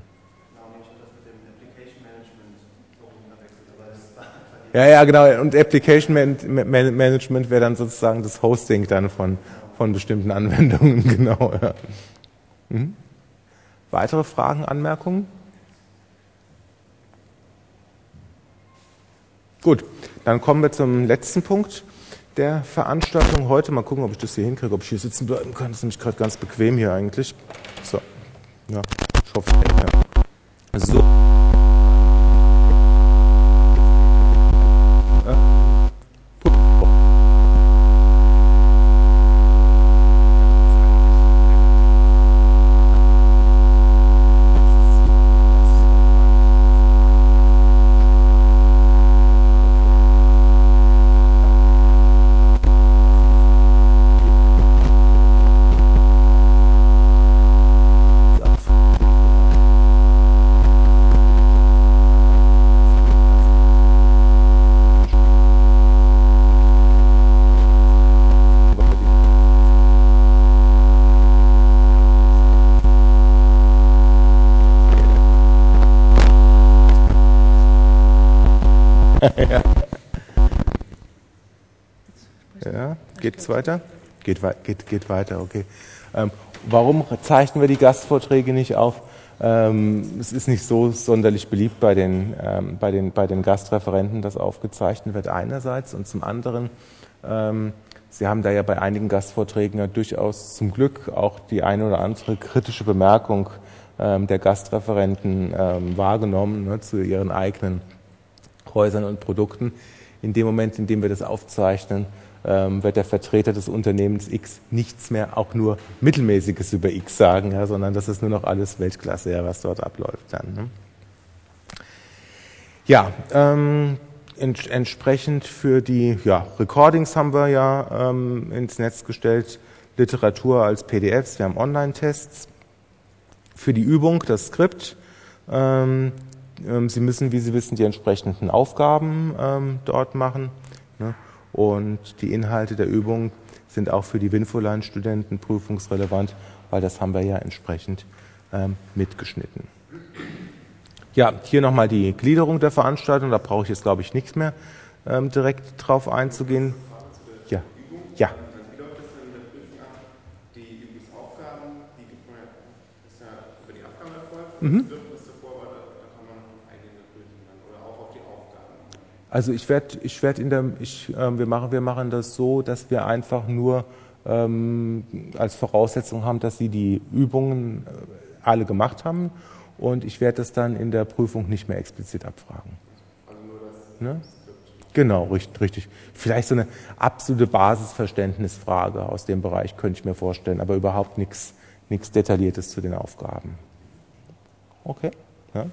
Ja, ja, genau. Und Application Man- Man- Management wäre dann sozusagen das Hosting dann von, von bestimmten Anwendungen, genau. Ja. Mhm. Weitere Fragen, Anmerkungen? Gut, dann kommen wir zum letzten Punkt der Veranstaltung heute. Mal gucken, ob ich das hier hinkriege, ob ich hier sitzen bleiben kann. Das ist nämlich gerade ganz bequem hier eigentlich. So, ja, ich hoffe, ja. So. Ja, geht's weiter? Geht, geht, geht weiter, okay. Ähm, warum zeichnen wir die Gastvorträge nicht auf? Ähm, es ist nicht so sonderlich beliebt bei den, ähm, bei den, bei den Gastreferenten, dass aufgezeichnet wird einerseits und zum anderen, ähm, Sie haben da ja bei einigen Gastvorträgen ja durchaus zum Glück auch die eine oder andere kritische Bemerkung ähm, der Gastreferenten ähm, wahrgenommen, ne, zu ihren eigenen Häusern und Produkten. In dem Moment, in dem wir das aufzeichnen, ähm, wird der Vertreter des Unternehmens X nichts mehr, auch nur Mittelmäßiges über X sagen, ja, sondern das ist nur noch alles Weltklasse, ja, was dort abläuft dann. Ne? Ja, ähm, ents- entsprechend für die ja, Recordings haben wir ja ähm, ins Netz gestellt, Literatur als P D Fs, wir haben Online-Tests. Für die Übung, das Skript, ähm, ähm, Sie müssen, wie Sie wissen, die entsprechenden Aufgaben ähm, dort machen. Ne? Und die Inhalte der Übung sind auch für die Winfoline-Studenten prüfungsrelevant, weil das haben wir ja entsprechend ähm, mitgeschnitten. Ja, hier nochmal die Gliederung der Veranstaltung, da brauche ich jetzt, glaube ich, nichts mehr ähm, direkt drauf einzugehen. Ja, ja. Wie läuft das denn in der Prüfung ab? Die Übungsaufgaben, die gibt man ja, ist ja über die Abgaben erfolgt. Mhm. Also ich werde, ich werde in der, ich, äh, wir machen, wir machen das so, dass wir einfach nur ähm, als Voraussetzung haben, dass Sie die Übungen äh, alle gemacht haben, und ich werde das dann in der Prüfung nicht mehr explizit abfragen. Also nur das. Ne? Genau, richtig, richtig. Vielleicht so eine absolute Basisverständnisfrage aus dem Bereich könnte ich mir vorstellen, aber überhaupt nichts, nichts Detailliertes zu den Aufgaben. Okay. Ja.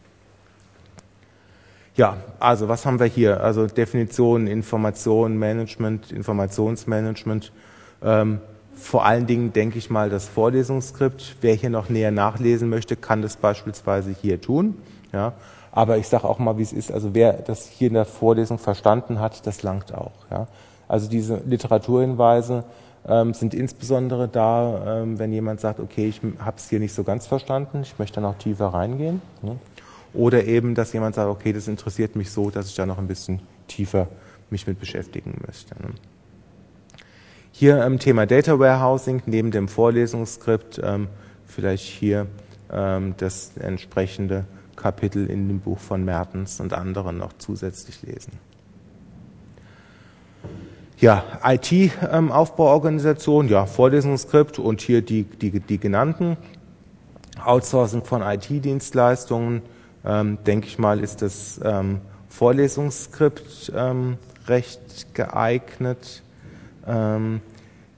Ja, also was haben wir hier? Also Definition, Information, Management, Informationsmanagement. Ähm, vor allen Dingen denke ich mal das Vorlesungsskript. Wer hier noch näher nachlesen möchte, kann das beispielsweise hier tun. Ja, aber ich sage auch mal, wie es ist. Also wer das hier in der Vorlesung verstanden hat, das langt auch. Ja. Also diese Literaturhinweise ähm, sind insbesondere da, ähm, wenn jemand sagt, okay, ich habe es hier nicht so ganz verstanden, ich möchte noch tiefer reingehen. Ja. Oder eben, dass jemand sagt, okay, das interessiert mich so, dass ich da noch ein bisschen tiefer mich mit beschäftigen möchte. Hier im Thema Data Warehousing, neben dem Vorlesungsskript, ähm, vielleicht hier ähm, das entsprechende Kapitel in dem Buch von Mertens und anderen noch zusätzlich lesen. Ja, I T-Aufbauorganisation, ja, Vorlesungsskript und hier die, die, die genannten. Outsourcing von I T-Dienstleistungen. Ähm, denke ich mal, ist das ähm, Vorlesungsskript ähm, recht geeignet. Ähm,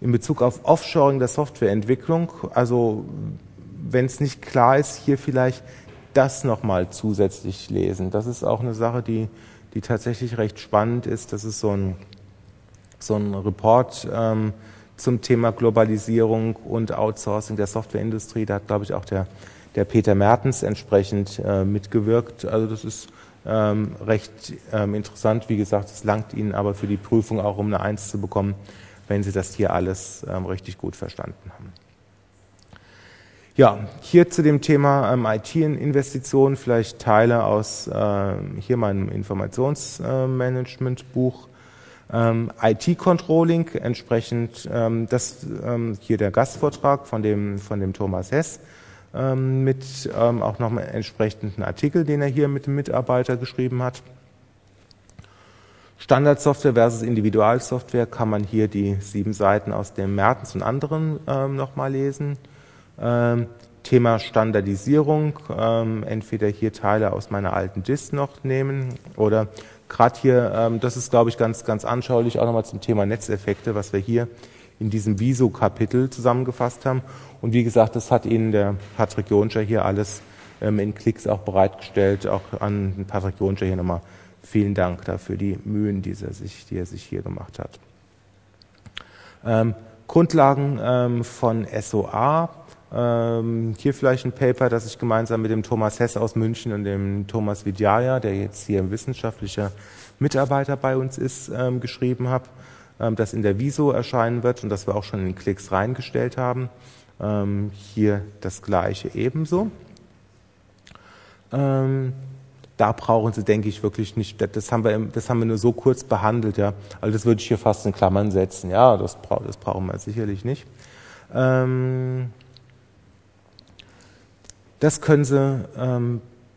in Bezug auf Offshoring der Softwareentwicklung, also wenn es nicht klar ist, hier vielleicht das nochmal zusätzlich lesen. Das ist auch eine Sache, die, die tatsächlich recht spannend ist. Das ist so ein, so ein Report ähm, zum Thema Globalisierung und Outsourcing der Softwareindustrie. Da hat, glaube ich, auch der, der Peter Mertens entsprechend äh, mitgewirkt. Also das ist ähm, recht ähm, interessant. Wie gesagt, es langt Ihnen aber für die Prüfung auch, um eine Eins zu bekommen, wenn Sie das hier alles ähm, richtig gut verstanden haben. Ja, hier zu dem Thema ähm, I T-Investitionen vielleicht Teile aus äh, hier meinem Informationsmanagement-Buch. Ähm, I T-Controlling, entsprechend ähm, das ähm, hier der Gastvortrag von dem, von dem Thomas Hess ähm, mit ähm, auch noch einem entsprechenden Artikel, den er hier mit dem Mitarbeiter geschrieben hat. Standardsoftware versus Individualsoftware kann man hier die sieben Seiten aus dem Mertens und anderen ähm, nochmal lesen. Ähm, Thema Standardisierung, ähm, entweder hier Teile aus meiner alten D I S noch nehmen oder gerade hier, ähm, das ist glaube ich ganz, ganz anschaulich, auch nochmal zum Thema Netzeffekte, was wir hier in diesem Viso-Kapitel zusammengefasst haben. Und wie gesagt, das hat Ihnen der Patrick Jonscher hier alles ähm, in Klicks auch bereitgestellt. Auch an den Patrick Jonscher hier nochmal vielen Dank dafür, die Mühen, die er sich, die er sich hier gemacht hat. Ähm, Grundlagen ähm, von S O A. Ähm, hier vielleicht ein Paper, das ich gemeinsam mit dem Thomas Hess aus München und dem Thomas Vidyaja, der jetzt hier ein wissenschaftlicher Mitarbeiter bei uns ist, ähm, geschrieben habe, ähm, das in der Viso erscheinen wird und das wir auch schon in den Klicks reingestellt haben. Ähm, hier das gleiche ebenso. Ähm, da brauchen Sie, denke ich, wirklich nicht, das haben wir, das haben wir nur so kurz behandelt, ja. Also das würde ich hier fast in Klammern setzen, ja, das, das brauchen wir sicherlich nicht. Ähm, Das können Sie, ähm,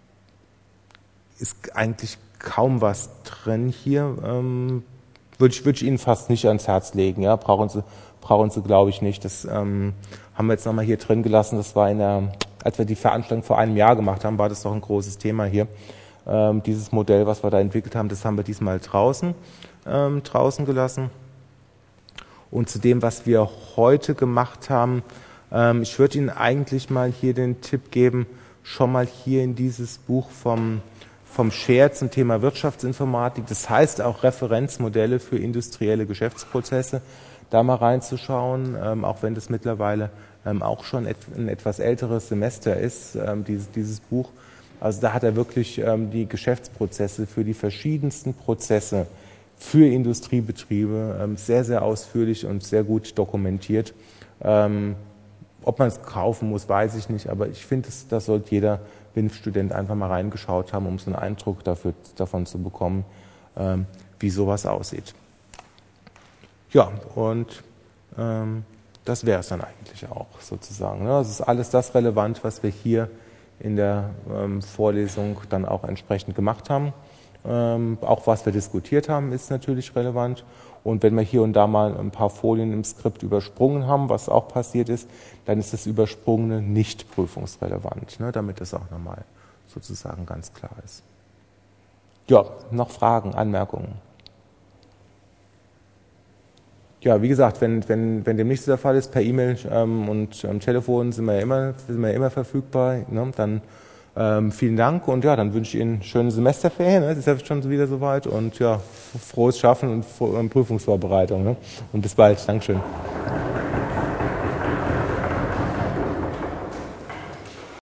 ist eigentlich kaum was drin hier, ähm, würde ich, würde ich Ihnen fast nicht ans Herz legen, ja, brauchen Sie, brauchen Sie, glaube ich, nicht. Das ähm, haben wir jetzt nochmal hier drin gelassen, das war in der, als wir die Veranstaltung vor einem Jahr gemacht haben, war das doch ein großes Thema hier. Ähm, dieses Modell, was wir da entwickelt haben, das haben wir diesmal draußen, ähm, draußen gelassen. Und zu dem, was wir heute gemacht haben, ich würde Ihnen eigentlich mal hier den Tipp geben, schon mal hier in dieses Buch vom, vom Share zum Thema Wirtschaftsinformatik, das heißt auch Referenzmodelle für industrielle Geschäftsprozesse, da mal reinzuschauen, ähm, auch wenn das mittlerweile ähm, auch schon et, ein etwas älteres Semester ist, ähm, dieses, dieses Buch. Also da hat er wirklich ähm, die Geschäftsprozesse für die verschiedensten Prozesse für Industriebetriebe ähm, sehr, sehr ausführlich und sehr gut dokumentiert. Ähm, Ob man es kaufen muss, weiß ich nicht, aber ich finde, da sollte jeder W I N F-Student einfach mal reingeschaut haben, um so einen Eindruck dafür, davon zu bekommen, ähm, wie sowas aussieht. Ja, und ähm, das wäre es dann eigentlich auch sozusagen. Ne? Das ist alles das relevant, was wir hier in der ähm, Vorlesung dann auch entsprechend gemacht haben. Ähm, auch was wir diskutiert haben, ist natürlich relevant. Und wenn wir hier und da mal ein paar Folien im Skript übersprungen haben, was auch passiert ist, dann ist das Übersprungene nicht prüfungsrelevant, ne, damit das auch nochmal sozusagen ganz klar ist. Ja, noch Fragen, Anmerkungen? Ja, wie gesagt, wenn, wenn, wenn dem nicht so der Fall ist, per E-Mail ähm, und am Telefon sind wir ja immer, sind wir ja immer verfügbar, ne, dann Ähm, vielen Dank und ja, dann wünsche ich Ihnen schöne Semesterferien, ne? Es ist ja schon wieder soweit und ja, frohes Schaffen und, und Prüfungsvorbereitung, ne? Und bis bald. Dankeschön.